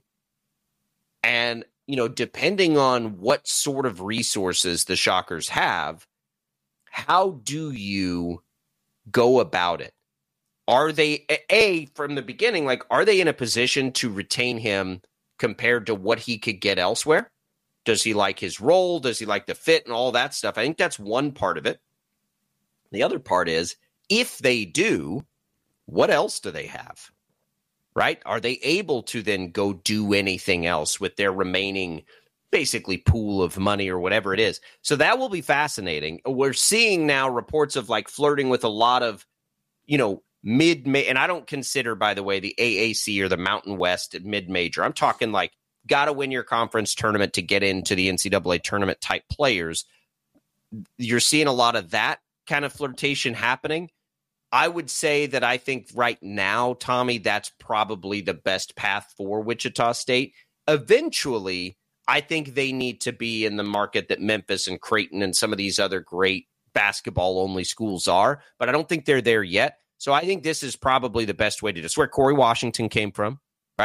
Speaker 8: and you know, depending on what sort of resources the Shockers have, how do you go about it? Are they, A, from the beginning, like, are they in a position to retain him compared to what he could get elsewhere? Does he like his role? Does he like the fit and all that stuff? I think that's one part of it. The other part is, if they do, what else do they have? Right? Are they able to then go do anything else with their remaining basically pool of money or whatever it is? So that will be fascinating. We're seeing now reports of like flirting with a lot of, you know, mid, and I don't consider, by the way, the A A C or the Mountain West mid-major. I'm talking like got to win your conference tournament to get into the N C double A tournament type players. You're seeing a lot of that kind of flirtation happening. I would say that I think right now, Tommy, that's probably the best path for Wichita State. Eventually, I think they need to be in the market that Memphis and Creighton and some of these other great basketball-only schools are, but I don't think they're there yet. So I think this is probably the best way to do. It's where Corey Washington came from,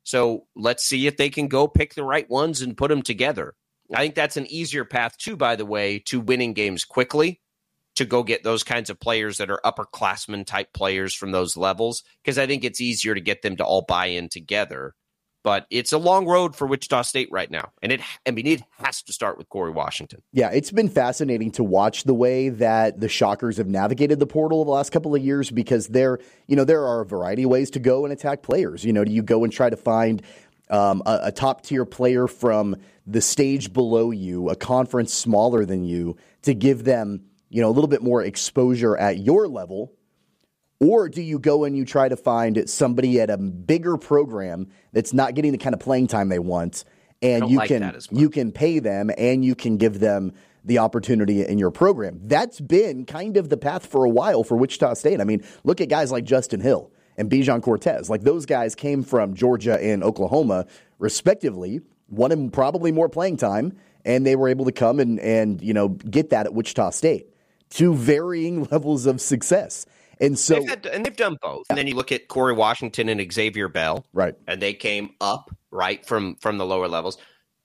Speaker 8: So let's see if they can go pick the right ones and put them together. I think that's an easier path, too, by the way, to winning games quickly, to go get those kinds of players that are upperclassmen type players from those levels, because I think it's easier to get them to all buy in together. But it's a long road for Wichita State right now. And it, I mean, it has to start with Corey Washington.
Speaker 9: Yeah, it's been fascinating to watch the way that the Shockers have navigated the portal the last couple of years, because there, you know, there are a variety of ways to go and attack players. You know, do you go and try to find um, a, a top tier player from the stage below you, a conference smaller than you, to give them, you know, a little bit more exposure at your level? Or do you go and you try to find somebody at a bigger program that's not getting the kind of playing time they want, and you like can you can pay them and you can give them the opportunity in your program? That's been kind of the path for a while for Wichita State. I mean, look at guys like Justin Hill and Bijan Cortez. Like, those guys came from Georgia and Oklahoma, respectively, wanted probably more playing time, and they were able to come and, and you know, get that at Wichita State to varying levels of success. And so,
Speaker 8: they've had, and they've done both. And then you look at Corey Washington and Xavier Bell,
Speaker 9: right?
Speaker 8: And they came up right from from the lower levels.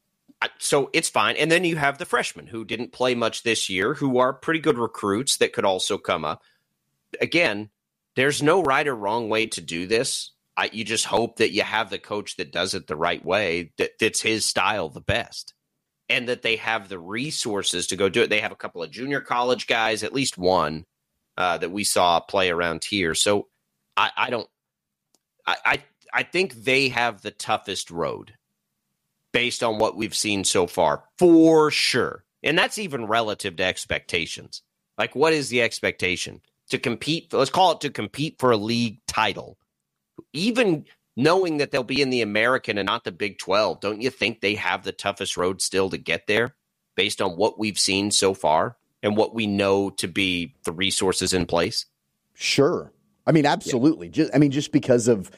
Speaker 8: So it's fine. And then you have the freshmen who didn't play much this year, who are pretty good recruits that could also come up. Again, there's no right or wrong way to do this. I, you just hope that you have the coach that does it the right way, that fits his style the best, and that they have the resources to go do it. They have a couple of junior college guys, at least one. Uh, that we saw play around here. So I, I don't I, I I think they have the toughest road based on what we've seen so far, for sure. And that's even relative to expectations. Like, what is the expectation? To compete, let's call it to compete for a league title. Even knowing that they'll be in the American and not the Big twelve, don't you think they have the toughest road still to get there based on what we've seen so far? And what we know to be the resources in place?
Speaker 9: Sure. I mean, absolutely. Yeah. Just, I mean, just because of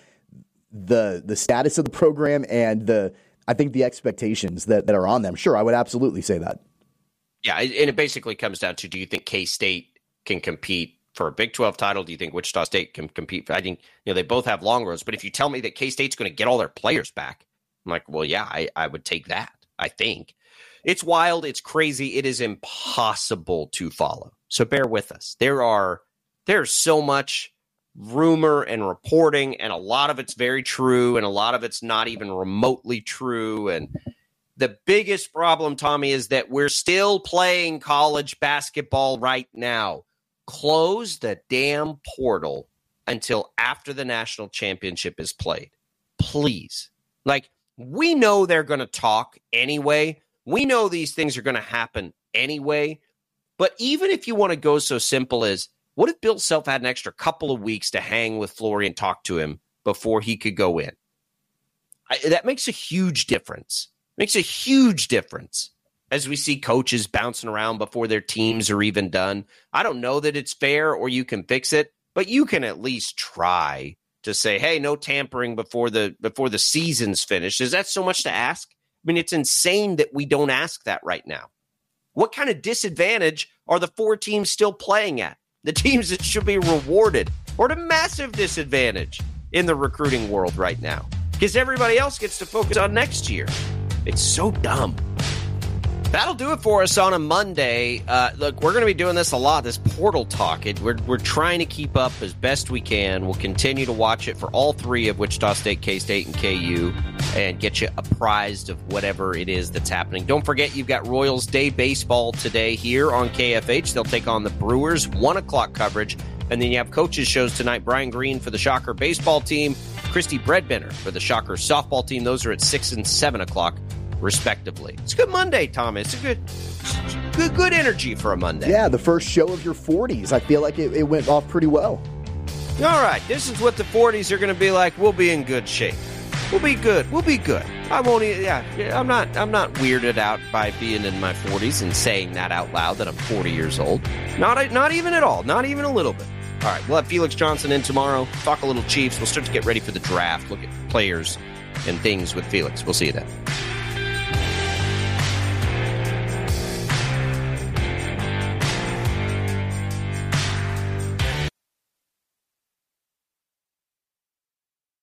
Speaker 9: the the status of the program and the, I think the expectations that, that are on them. Sure, I would absolutely say that.
Speaker 8: Yeah, and it basically comes down to, do you think K-State can compete for a Big twelve title? Do you think Wichita State can compete for, I think, you know, they both have long roads, but if you tell me that K-State's going to get all their players back, I'm like, well, yeah, I, I would take that, I think. It's wild. It's crazy. It is impossible to follow. So bear with us. There are there's so much rumor and reporting, and a lot of it's very true, and a lot of it's not even remotely true. And the biggest problem, Tommy, is that we're still playing college basketball right now. Close the damn portal until after the national championship is played. Please. Like, we know they're going to talk anyway. We know these things are going to happen anyway, but even if you want to go so simple as, what if Bill Self had an extra couple of weeks to hang with Flory and talk to him before he could go in? I, that makes a huge difference. Makes a huge difference as we see coaches bouncing around before their teams are even done. I don't know that it's fair or you can fix it, but you can at least try to say, hey, no tampering before the before the season's finished. Is that so much to ask? I mean, it's insane that we don't ask that right now. What kind of disadvantage are the four teams still playing at? The teams that should be rewarded, or at a massive disadvantage in the recruiting world right now, because everybody else gets to focus on next year. It's so dumb. That'll do it for us on a Monday. Uh, look, we're going to be doing this a lot, this portal talk. It, we're, we're trying to keep up as best we can. We'll continue to watch it for all three of Wichita State, K-State, and K U, and get you apprised of whatever it is that's happening. Don't forget, you've got Royals Day Baseball today here on K F H. They'll take on the Brewers, one o'clock coverage. And then you have coaches shows tonight. Brian Green for the Shocker baseball team, Christy Breadbinner for the Shocker softball team. Those are at six and seven o'clock. Respectively. It's a good Monday, Thomas. It's a good, good, good energy for a Monday.
Speaker 9: Yeah, the first show of your forties. I feel like it, it went off pretty well.
Speaker 8: All right, this is what the forties are going to be like. We'll be in good shape. We'll be good. We'll be good. I won't. Yeah, I'm not. I'm not weirded out by being in my forties and saying that out loud that I'm forty years old. Not. Not even at all. Not even a little bit. All right, we'll have Felix Johnson in tomorrow. Talk a little Chiefs. We'll start to get ready for the draft. Look at players and things with Felix. We'll see you then.